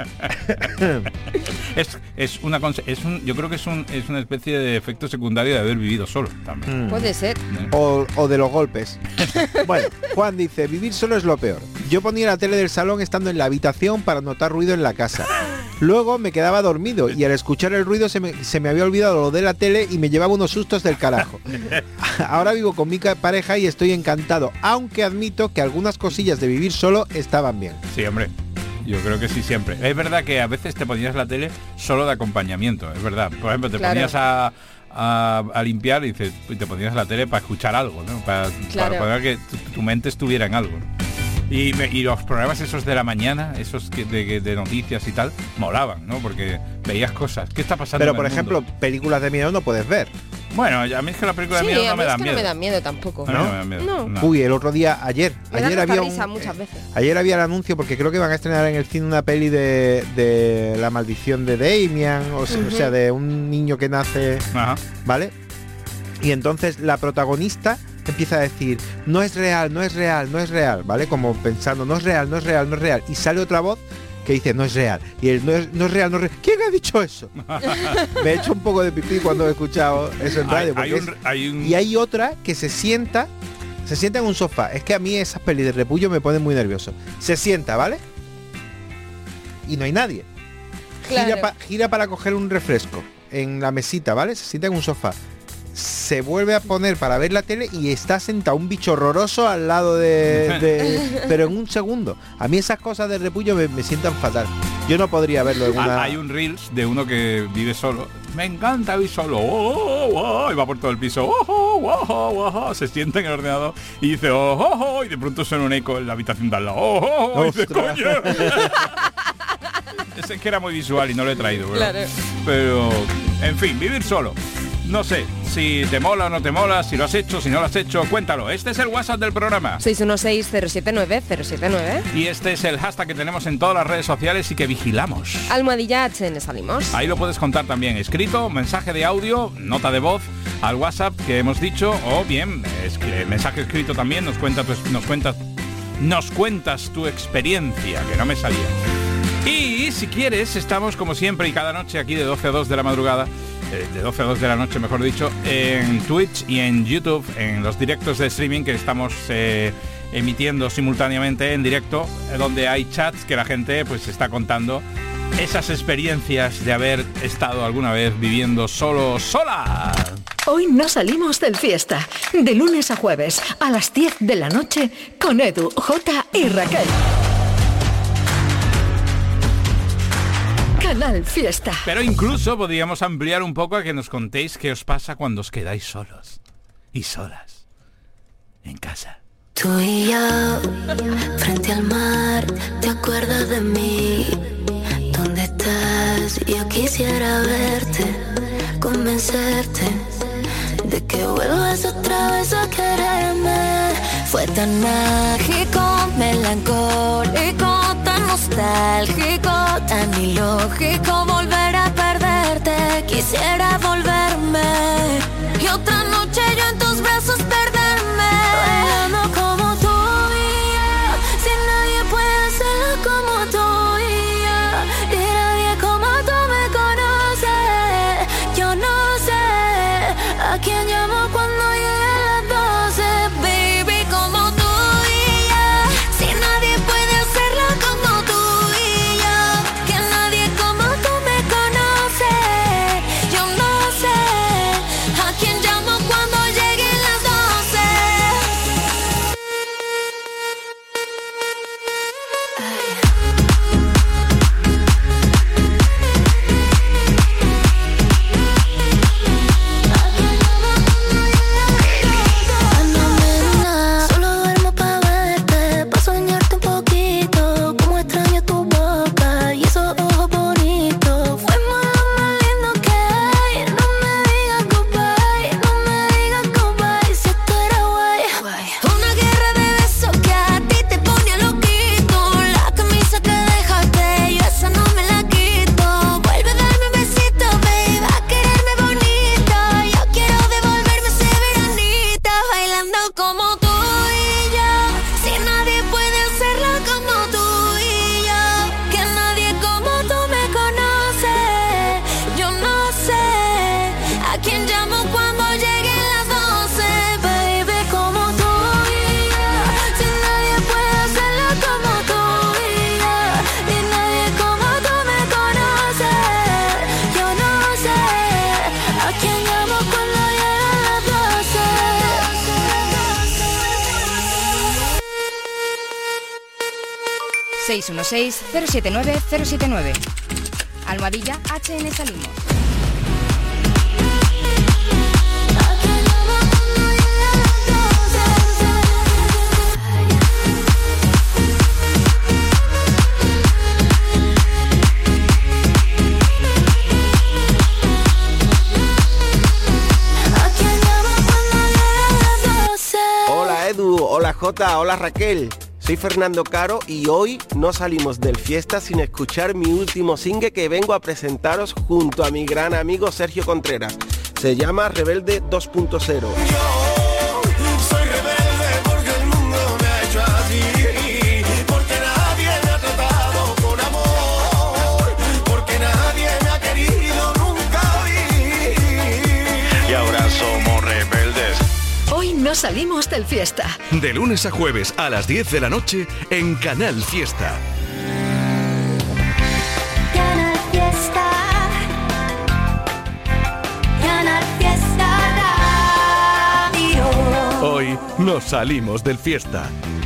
yo creo que es una especie de efecto secundario de haber vivido solo también. Puede ser. O de los golpes. Bueno, Juan dice, vivir solo es lo peor. Yo ponía la tele del salón estando en la habitación para notar ruido en la casa. Luego me quedaba dormido y al escuchar el ruido se me había olvidado lo de la tele y me llevaba unos sustos del carajo. Ahora vivo con mi pareja y estoy encantado, aunque admito que algunas cosillas de vivir solo estaban bien. Sí, hombre. Yo creo que sí, siempre. Es verdad que a veces te ponías la tele solo de acompañamiento, es verdad. Por ejemplo, te ponías a limpiar y te ponías la tele para escuchar algo, ¿no? Para poder que tu mente estuviera en algo, ¿no? Y los programas esos de la mañana, esos de noticias y tal, molaban, ¿no? Porque veías cosas. ¿Qué está pasando? Pero por ejemplo, películas de miedo no puedes ver. Bueno, a mí es que la película de miedo no me da miedo. No me da miedo tampoco. No me da miedo. No. Uy, el otro día, ayer había muchas veces. Ayer había el anuncio, porque creo que van a estrenar en el cine una peli de la maldición de Damian, o sea, de un niño que nace, ¿vale? Y entonces la protagonista empieza a decir, no es real, ¿vale? Como pensando, no es real. Y sale otra voz que dice, no es real. Y él, no es real. ¿Quién ha dicho eso? Me he hecho un poco de pipí cuando he escuchado eso en radio. Y hay otra que se sienta en un sofá. Es que a mí esas pelis de repullo me ponen muy nervioso. Se sienta, ¿vale? Y no hay nadie. Claro. Gira para coger un refresco en la mesita, ¿vale? Se sienta en un sofá. Se vuelve a poner para ver la tele y está sentado un bicho horroroso al lado pero en un segundo. A mí esas cosas de repullo me sientan fatal. Yo no podría verlo en una... Hay un Reels de uno que vive solo. Me encanta vivir solo. Y va por todo el piso. Se sienta en el ordenador y dice y de pronto suena un eco en la habitación de al lado. Y dice, coño. Ese que era muy visual y no lo he traído, ¿verdad? Claro. Pero, en fin, vivir solo. No sé si te mola o no te mola, si lo has hecho, si no lo has hecho, cuéntalo. Este es el WhatsApp del programa. 616-079-079. Y este es el hashtag que tenemos en todas las redes sociales y que vigilamos. Almohadilla HN Salimos. Ahí lo puedes contar también escrito, mensaje de audio, nota de voz al WhatsApp que hemos dicho, o bien mensaje escrito también, nos cuentas tu experiencia, que no me salía. Y si quieres, estamos como siempre y cada noche aquí de 12 a 2 de la madrugada, de 12 a 2 de la noche mejor dicho, en Twitch y en YouTube, en los directos de streaming que estamos emitiendo simultáneamente en directo, donde hay chats que la gente pues está contando esas experiencias de haber estado alguna vez viviendo sola. Hoy no salimos del fiesta, de lunes a jueves a las 10 de la noche con Edu, Jota y Raquel. Canal Fiesta. Pero incluso podríamos ampliar un poco a que nos contéis qué os pasa cuando os quedáis solos y solas en casa. Tú y yo, frente al mar, ¿te acuerdas de mí? ¿Dónde estás? Yo quisiera verte, convencerte de que vuelvas otra vez a quererme. Fue tan mágico, melancólico, tan nostálgico, tan ilógico volver a perderte. Quisiera volverme y otra noche yo en tus brazos perderme. Bailando como tú y yo, si nadie puede hacerlo como tú y yo, y nadie como tú me conoce. Yo no sé a quién llamo cuando llegue a las 12, baby, como tú y yo. Si nadie puede hacerlo como tú y yo, que nadie como tú me conoce. Yo no sé 616-079-079. Almohadilla HN Salimos. Hola Edu, hola Jota, hola Raquel. Soy Fernando Caro y hoy no salimos del fiesta sin escuchar mi último single que vengo a presentaros junto a mi gran amigo Sergio Contreras. Se llama Rebelde 2.0. Soy rebelde porque el mundo me ha hecho así, porque nadie me ha tratado con amor, porque nadie me ha querido nunca vi. Y ahora somos rebeldes. Hoy no salimos del fiesta. De lunes a jueves a las 10 de la noche en Canal Fiesta. Canal Fiesta. Canal Fiesta Radio. Hoy no salimos del fiesta.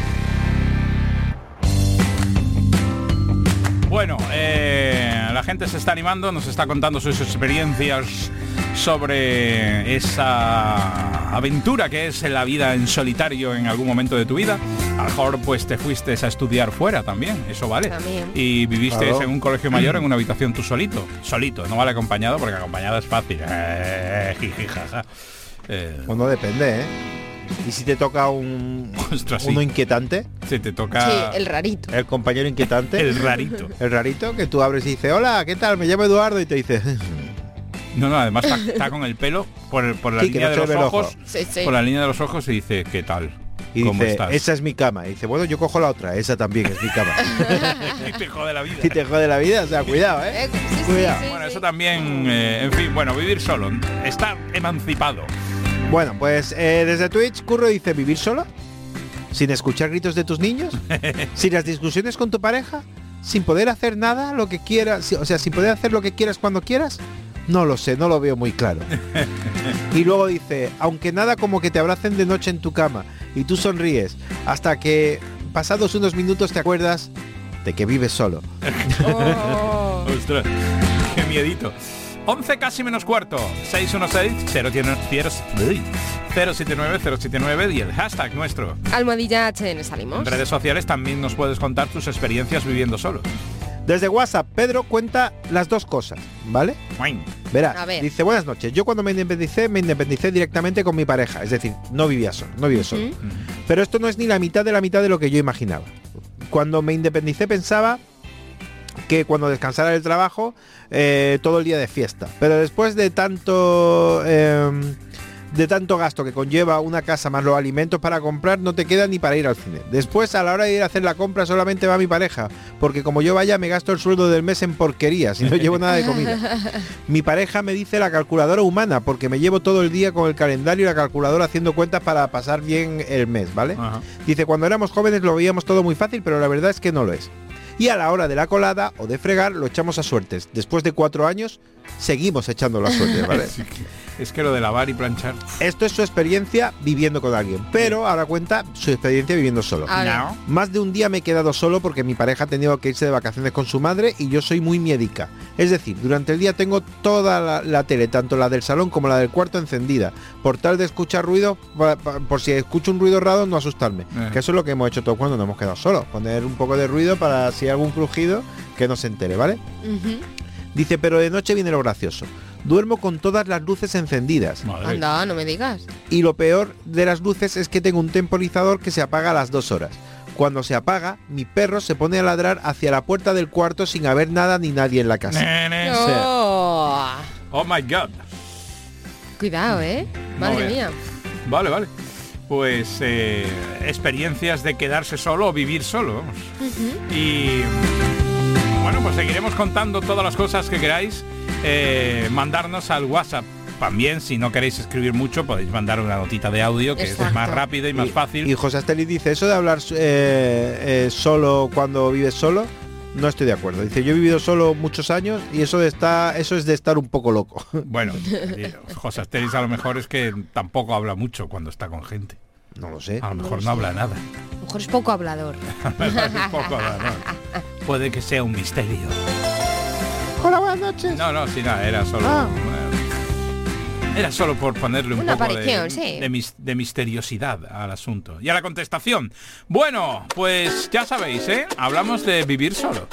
Bueno, la gente se está animando, nos está contando sus experiencias sobre esa aventura que es la vida en solitario en algún momento de tu vida. A lo mejor pues te fuiste a estudiar fuera también, eso vale. También. Y viviste Claro. en un colegio mayor en una habitación tú solito. Solito, no vale acompañado porque acompañado es fácil. Jiji, jaja. Bueno, depende, ¿eh? ¿Y si te toca Ostras, uno sí. inquietante? Si te toca... Sí, el rarito. El compañero inquietante. El rarito. El rarito que tú abres y dices, hola, ¿qué tal? Me llamo Eduardo y te dice... No, además está con el pelo por la Sí, que línea no de se ve los el ojo. ojos. Sí, sí. Por la línea de los ojos y dice, ¿qué tal? Y ¿Cómo dice, estás? esa es mi cama. Y dice, bueno, yo cojo la otra, esa también es mi cama. Y te jode la vida. Y te jode la vida, o sea, cuidado, ¿eh? Cuidado. Bueno, eso también, en fin, bueno, vivir solo, estar emancipado. Bueno, pues desde Twitch, Curro dice, ¿vivir solo? ¿Sin escuchar gritos de tus niños? ¿Sin las discusiones con tu pareja? ¿Sin poder hacer nada, lo que quieras? O sea, ¿sin poder hacer lo que quieras cuando quieras? No lo sé, no lo veo muy claro. Y luego dice, aunque nada como que te abracen de noche en tu cama y tú sonríes, hasta que pasados unos minutos te acuerdas de que vives solo. Ostras, qué miedito. 11 casi menos cuarto, 616-079-079 y el hashtag nuestro. Almohadilla HN Salimos. En redes sociales también nos puedes contar tus experiencias viviendo solo. Desde WhatsApp, Pedro cuenta las dos cosas, ¿vale? Verás, A ver. dice, buenas noches, yo cuando me independicé directamente con mi pareja, es decir, no vivía solo, no vive solo. Pero esto no es ni la mitad de lo que yo imaginaba. Cuando me independicé pensaba que cuando descansara del trabajo, todo el día de fiesta. Pero después de tanto gasto que conlleva una casa más los alimentos para comprar, no te queda ni para ir al cine. Después, a la hora de ir a hacer la compra, solamente va mi pareja, porque como yo vaya, me gasto el sueldo del mes en porquerías y no llevo nada de comida. Mi pareja me dice la calculadora humana, porque me llevo todo el día con el calendario y la calculadora haciendo cuentas para pasar bien el mes, ¿vale? Ajá. Dice, cuando éramos jóvenes lo veíamos todo muy fácil, pero la verdad es que no lo es. Y a la hora de la colada o de fregar lo echamos a suertes. Después de 4 años seguimos echándolo a suertes, ¿vale? Sí, es que lo de lavar y planchar. Esto es su experiencia viviendo con alguien, pero ahora cuenta su experiencia viviendo solo. A ver. No. Más de un día me he quedado solo porque mi pareja ha tenido que irse de vacaciones con su madre y yo soy muy miedica. Es decir, durante el día tengo toda la tele, tanto la del salón como la del cuarto encendida, por tal de escuchar ruido, por si escucho un ruido raro no asustarme. Que eso es lo que hemos hecho todos cuando nos hemos quedado solos, poner un poco de ruido para si hay algún crujido que no se entere, ¿vale? Dice, pero de noche viene lo gracioso. Duermo con todas las luces encendidas. Anda, no me digas. Y lo peor de las luces es que tengo un temporizador que se apaga a las 2 horas. Cuando se apaga, mi perro se pone a ladrar hacia la puerta del cuarto sin haber nada ni nadie en la casa. O sea, Oh my god. Cuidado, Madre Vale. mía. Vale. Pues experiencias de quedarse solo o vivir solo, vamos. Y bueno, pues seguiremos contando todas las cosas que queráis. Mandarnos al WhatsApp. También, si no queréis escribir mucho, podéis mandar una notita de audio, que Exacto. es más rápido y más fácil. Y José Asteli dice, eso de hablar solo cuando vives solo, no estoy de acuerdo. Dice, yo he vivido solo muchos años y eso es de estar un poco loco. Bueno, José Asteris a lo mejor es que tampoco habla mucho cuando está con gente. No lo sé. A lo mejor no habla nada. mejor es poco hablador. Puede que sea un misterio. Hola, buenas noches. No, sí, nada, era solo... Era solo por ponerle un Una poco aparición, sí. de misteriosidad al asunto. Y a la contestación. Bueno, pues ya sabéis, hablamos de vivir solo.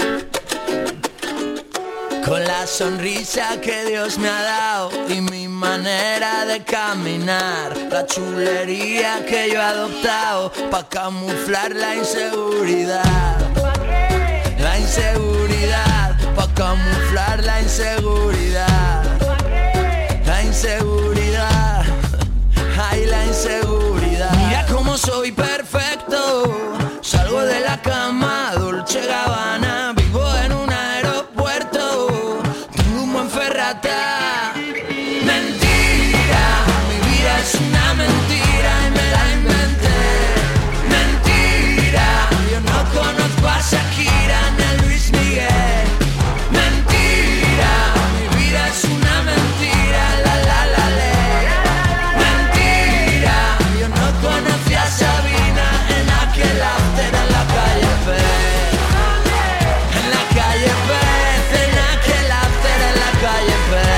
Con la sonrisa que Dios me ha dado y mi manera de caminar, la chulería que yo he adoptado pa' camuflar la inseguridad. La inseguridad, pa' camuflar la inseguridad. La inseguridad, ay, la inseguridad. Mira cómo soy perfecto, salgo de la cama, Dolce Gabbana, vivo en un aeropuerto, tengo un buen Ferrata. Mentira, mi vida es una mentira y me la inventé. Mentira, yo no conozco a Shakira ni a Luis Miguel. Mentira, mi vida es una mentira, la la la la. Mentira, yo no conocí a Sabina en aquel after en la calle Pez. En la calle Pez, en aquel after en la calle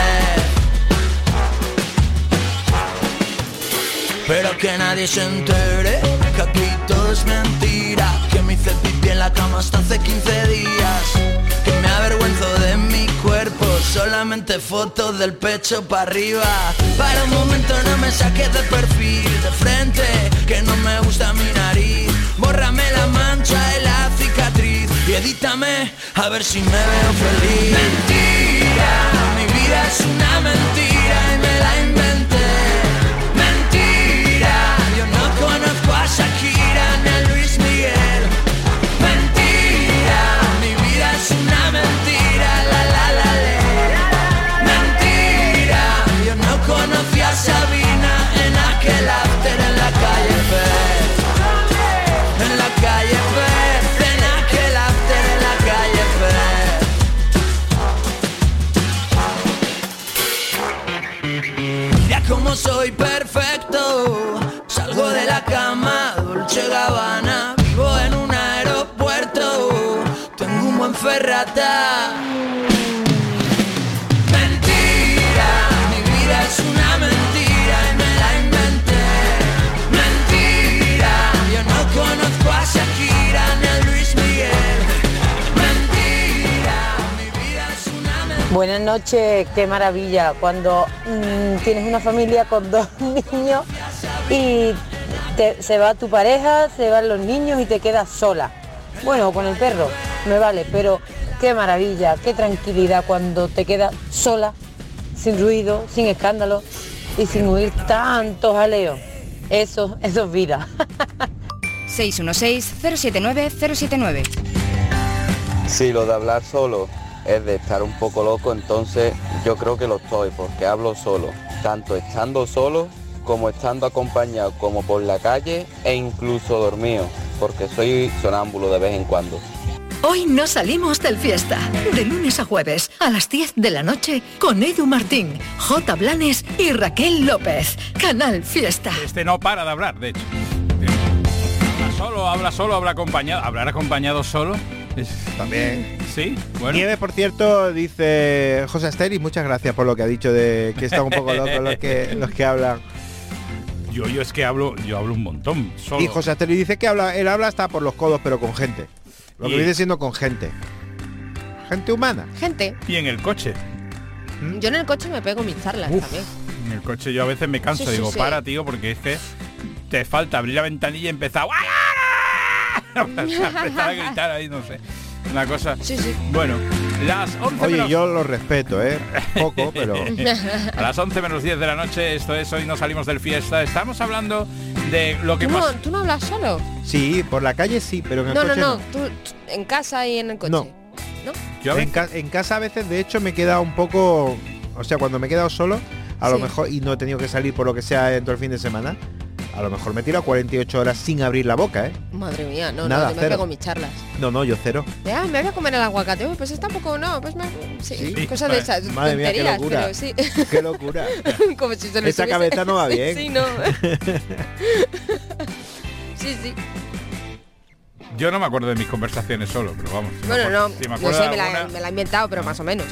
Pez. Pero que nadie se entere que aquí todo es mentira, que me hice pipí en la cama hasta hace 15 días, que me avergüenzo de mi cuerpo, solamente fotos del pecho para arriba. Para un momento no me saques de perfil, de frente, que no me gusta mi nariz. Bórrame la mancha y la cicatriz y edítame a ver si me veo feliz. Mentira, mi vida es una mentira y me la inventé. Mentira, yo no conozco a Shakira ni a Luis Miguel. Mentira, mi vida es una mentira, la la la la. Mentira, yo no conocí a Sabina en aquel after en la calle Pez. En la calle Pez, en aquel after en la calle Pez. Ya como soy perfecto, salgo de la cama, Dolce Gabbana, vivo en un aeropuerto, tengo un buen Ferrata. Mentira, mi vida es una mentira y me la inventé. Mentira, yo no conozco a Shakira ni a Luis Miguel. Mentira, mi vida es una mentira. Buenas noches, qué maravilla cuando tienes una familia con 2 niños y se va tu pareja, se van los niños y te quedas sola. Bueno, con el perro, me vale, pero qué maravilla, qué tranquilidad cuando te quedas sola, sin ruido, sin escándalo y sin oír tantos jaleos. Eso es vida. 616-079-079. Si lo de hablar solo es de estar un poco loco, entonces yo creo que lo estoy, porque hablo solo, tanto estando solo como estando acompañado, como por la calle e incluso dormido, porque soy sonámbulo de vez en cuando. Hoy no salimos del fiesta. De lunes a jueves a las 10 de la noche con Edu Martín, J. Blanes y Raquel López. Canal Fiesta. Este no para de hablar, de hecho. Habla solo, habla acompañado. ¿Hablar acompañado solo? También. Sí, bueno. Nieves, por cierto, dice José Asteris, muchas gracias por lo que ha dicho de que está un poco loco los que hablan. Yo es que yo hablo un montón solo. Y José Asteris dice que él habla hasta por los codos, pero con gente. Lo que viene siendo con gente. Gente humana. Gente. Y en el coche. Yo en el coche me pego mis charlas también. En el coche yo a veces me canso, digo, para, tío, porque es que te falta abrir la ventanilla y empezar empezar a gritar ahí, no sé. Una cosa. Sí, sí. Bueno, las 11 Oye, menos... yo lo respeto, poco, pero... A las 11 menos 10 de la noche, esto es Hoy no salimos del fiesta. Estamos hablando de lo que pasa... ¿Tú no hablas solo? Sí, por la calle sí, pero en el coche no. Tú en casa y en el coche. No. ¿No? En casa a veces, de hecho, me queda un poco... O sea, cuando me he quedado solo, a lo mejor, y no he tenido que salir por lo que sea dentro del fin de semana, a lo mejor me tiro a 48 horas sin abrir la boca, Madre mía, Nada, yo me pego mis charlas. No, yo cero. Ya, me voy a comer el aguacate. Pues está un poco, sí, cosas de esas Madre mía, tonterías, qué locura. pero sí. Qué locura. Como si se lo Esa cabeza no va bien. Sí, no. Sí. Yo no me acuerdo de mis conversaciones solo, pero vamos. Bueno, no, si me yo acuerdo sé, de me alguna... la he inventado, pero más o menos.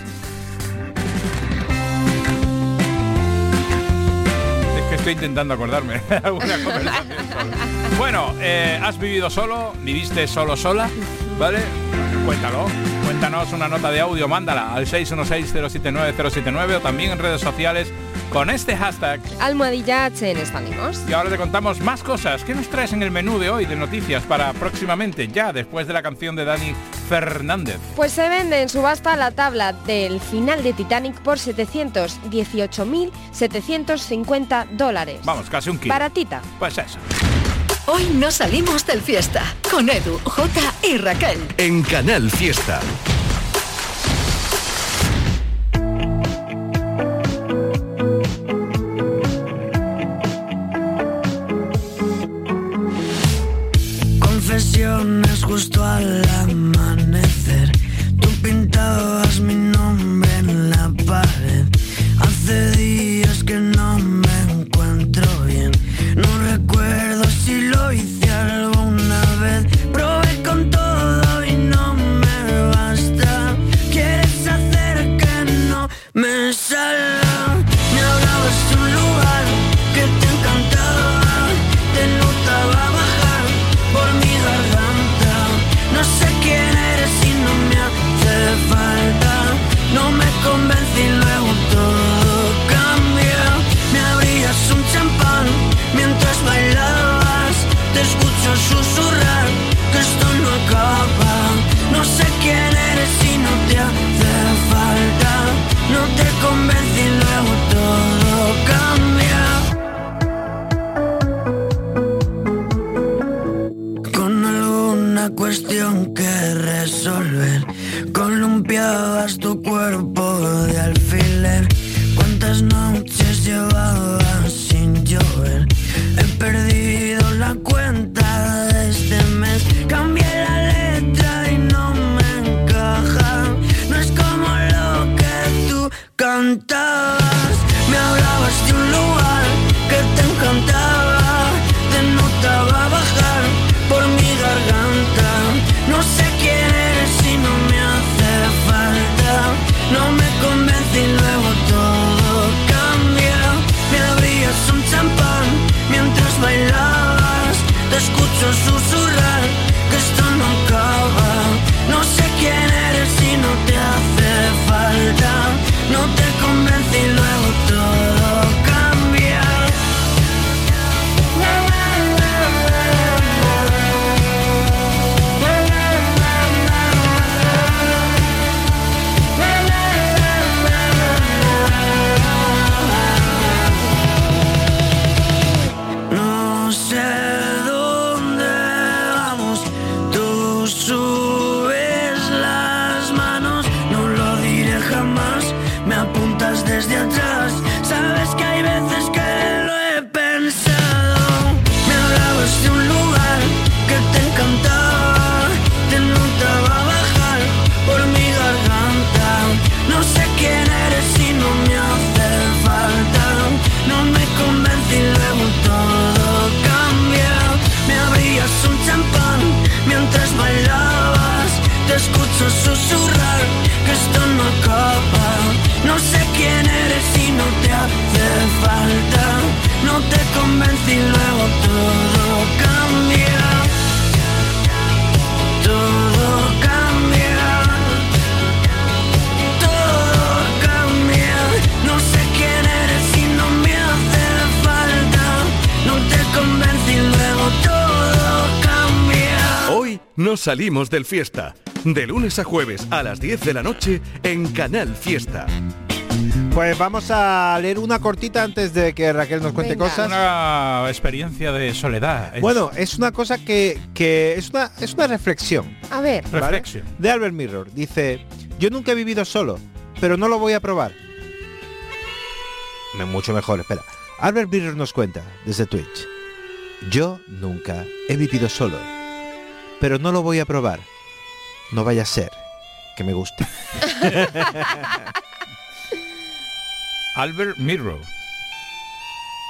Es que estoy intentando acordarme de alguna conversación solo. Bueno, ¿has vivido solo? ¿Viviste sola? ¿Vale? Cuéntalo. Cuéntanos una nota de audio, mándala al 616-079-079 o también en redes sociales con este hashtag #HN Salimos. Y ahora te contamos más cosas. ¿Qué nos traes en el menú de hoy de noticias para próximamente, ya después de la canción de Dani Fernández? Pues se vende en subasta la tabla del final de Titanic por $718.750. Vamos, casi un kilo. Baratita. Pues eso. Hoy no salimos del fiesta con Edu, Jota y Raquel. En Canal Fiesta. Confesiones justo al amanecer. Tú pintabas mi nombre en la pared. Hace días que no me encuentro bien. No recuerdo si lo hice alguna vez. Probé con todo y no me basta. Quieres hacer que no me salga. Me hablabas de un lugar que te encantaba. Te notaba bajar por mi garganta. No sé quién eres y no me hace falta. No me convence y luego todo cambia. Me abrías un champán mientras bailabas. Te escucho susurrar que esto no acaba. No sé quién eres y no te hace falta. No te convence y luego todo cambia. Con alguna cuestión que resolver, columpiabas tu cuerpo de alfiler. ¿Cuántas noches llevabas sin llover? He perdido la cuenta de este mes. Cambié la letra y no me encaja. No es como lo que tú cantabas. Me hablabas de un lugar que te encantaba. Te notaba bajar por mi garganta. No sé quién eres y no me hace falta. No me convence y luego todo cambia. Me abrías un champán mientras bailabas. Te escucho susurrar que esto no acaba. No sé quién eres y no te hace falta. No te convence y luego todo cambia. No sé dónde vamos, tú subes las manos, no lo diré jamás, me apuntas desde atrás, sabes que hay veces que lo he pensado. Me hablabas de un lugar que te encantaba, te notaba bajar por mi garganta. No sé quién eres y no me hace falta. No me convence y luego todo cambia. Me abrías un champán mientras bailabas. Te escucho susurrar que esto no acaba. No sé quién eres y no te hace falta. No te convence y luego todo cambia. Todo cambia. Todo cambia. No sé quién eres y no me hace falta. No te convence y luego todo cambia. Hoy nos salimos del fiesta. De lunes a jueves a las 10 de la noche en Canal Fiesta. Pues vamos a leer una cortita antes de que Raquel nos cuente cosas. Una experiencia de soledad. Bueno, es una cosa que es una reflexión. A ver. ¿vale? Reflexión. De Albert Mirror. Dice, yo nunca he vivido solo, pero no lo voy a probar. Mucho mejor, espera. Albert Mirror nos cuenta desde Twitch. Yo nunca he vivido solo, pero no lo voy a probar. No vaya a ser que me guste. Albert Mirror.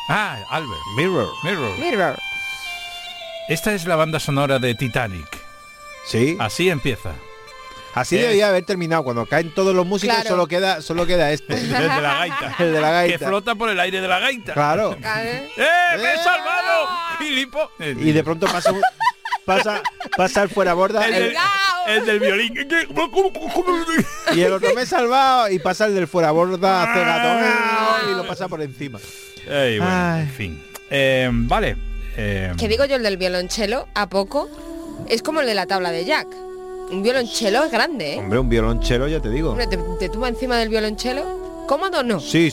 Albert Mirror. Mirror. Esta es la banda sonora de Titanic. Sí. Así empieza. Así debería haber terminado. Cuando caen todos los músicos, Claro. solo queda este. El de la gaita. El de la gaita. Que flota por el aire de la gaita. Claro. ¡Me he salvado! Filipo. Y de pronto pasa el fuera borda. El del violín. Y el otro me he salvado. Y pasa el del fuera borda cegatón y lo pasa por encima. Bueno, en fin. Vale. Que digo yo, el del violonchelo, a poco, es como el de la tabla de Jack. Un violonchelo es grande, ¿eh? Hombre, un violonchelo, ya te digo. Hombre, ¿te tumba encima del violonchelo? ¿Cómodo no? Sí.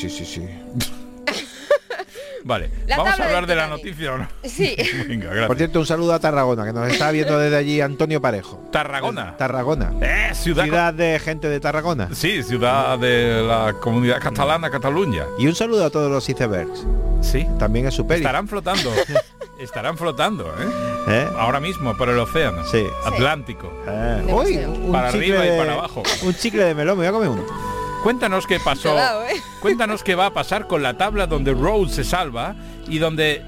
Vale, La vamos a tabla hablar del de la noticia, ¿o no? Sí. Venga, gracias. Por cierto, un saludo a Tarragona, que nos está viendo desde allí Antonio Parejo. Tarragona. Tarragona. Ciudad de gente de Tarragona. Sí, ciudad de la comunidad catalana, Cataluña. Y un saludo a todos los icebergs. Sí. También es su peli. Estarán flotando, ¿eh? Ahora mismo por el océano. Sí. Atlántico. Uy, para arriba y para abajo. Un chicle de melón, me voy a comer uno. Cuéntanos qué pasó. Cuidado, ¿eh? Cuéntanos qué va a pasar con la tabla donde Rose se salva y donde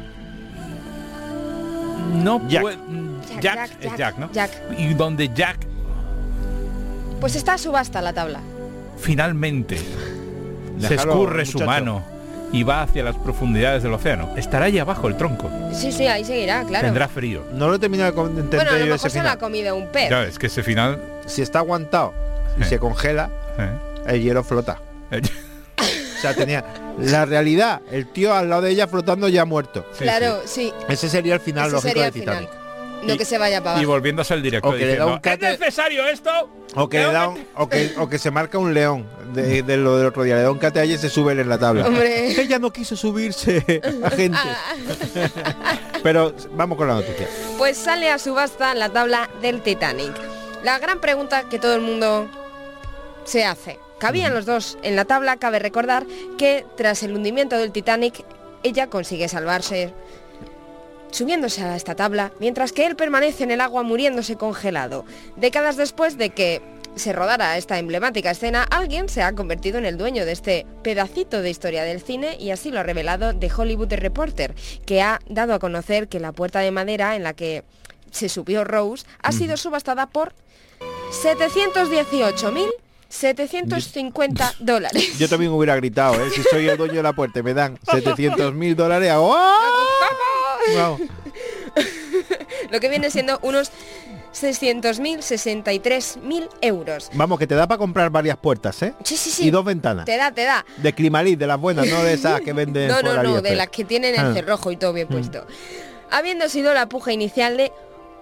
no puede... Jack, ¿no? Jack. Y donde Jack Pues está a subasta la tabla. finalmente se Déjalo, escurre su muchacho. mano y va hacia las profundidades del océano. Estará allá abajo el tronco. Sí, ahí seguirá, claro. Tendrá frío. No lo he terminado de entender Bueno, a lo yo mejor ese se la ha final. comido un pez. Ya, es que ese final... Si está aguantado y se congela, el hielo flota. O sea, tenía la realidad, el tío al lado de ella flotando ya muerto. Claro, sí. Ese sería el final Ese lógico sería de el final. Titanic. No que se vaya para Y abajo. volviéndose al director O que le da un diciendo, ¿es necesario esto? O que le da o que se marca un león de lo del otro día. Le da un cate a ella y se sube en la tabla. Hombre. Ella no quiso subirse, agente. Pero vamos con la noticia. Pues sale a subasta la tabla del Titanic. La gran pregunta que todo el mundo se hace. ¿Cabían los dos en la tabla? Cabe recordar que tras el hundimiento del Titanic, ella consigue salvarse subiéndose a esta tabla, mientras que él permanece en el agua muriéndose congelado. Décadas después de que se rodara esta emblemática escena, alguien se ha convertido en el dueño de este pedacito de historia del cine y así lo ha revelado The Hollywood Reporter, que ha dado a conocer que la puerta de madera en la que se subió Rose ha sido subastada por $718.750. Yo también hubiera gritado, ¿eh? Si soy el dueño de la puerta y me dan $700.000, hago ¡ah! Wow. Lo que viene siendo unos 600.063.000 euros. Vamos, que te da para comprar varias puertas, ¿eh? Sí. Y 2 ventanas. Te da. De Climalit, de las buenas, no de esas que venden por No, AliExpress. de las que tienen el cerrojo y todo bien puesto. Habiendo sido la puja inicial de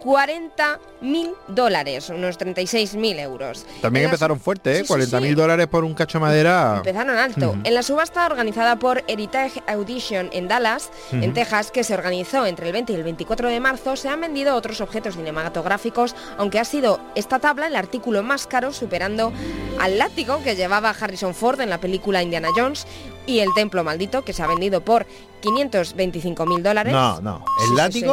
$40.000, unos 36.000 euros. También En la empezaron fuerte, ¿eh? Sí, $40.000 por un cacho de madera. Empezaron alto. En la subasta organizada por Heritage Audition en Dallas, en Texas, que se organizó entre el 20 y el 24 de marzo, se han vendido otros objetos cinematográficos, aunque ha sido esta tabla el artículo más caro, superando al látigo que llevaba Harrison Ford en la película Indiana Jones y el templo maldito, que se ha vendido por $525.000. No, el Sí, látigo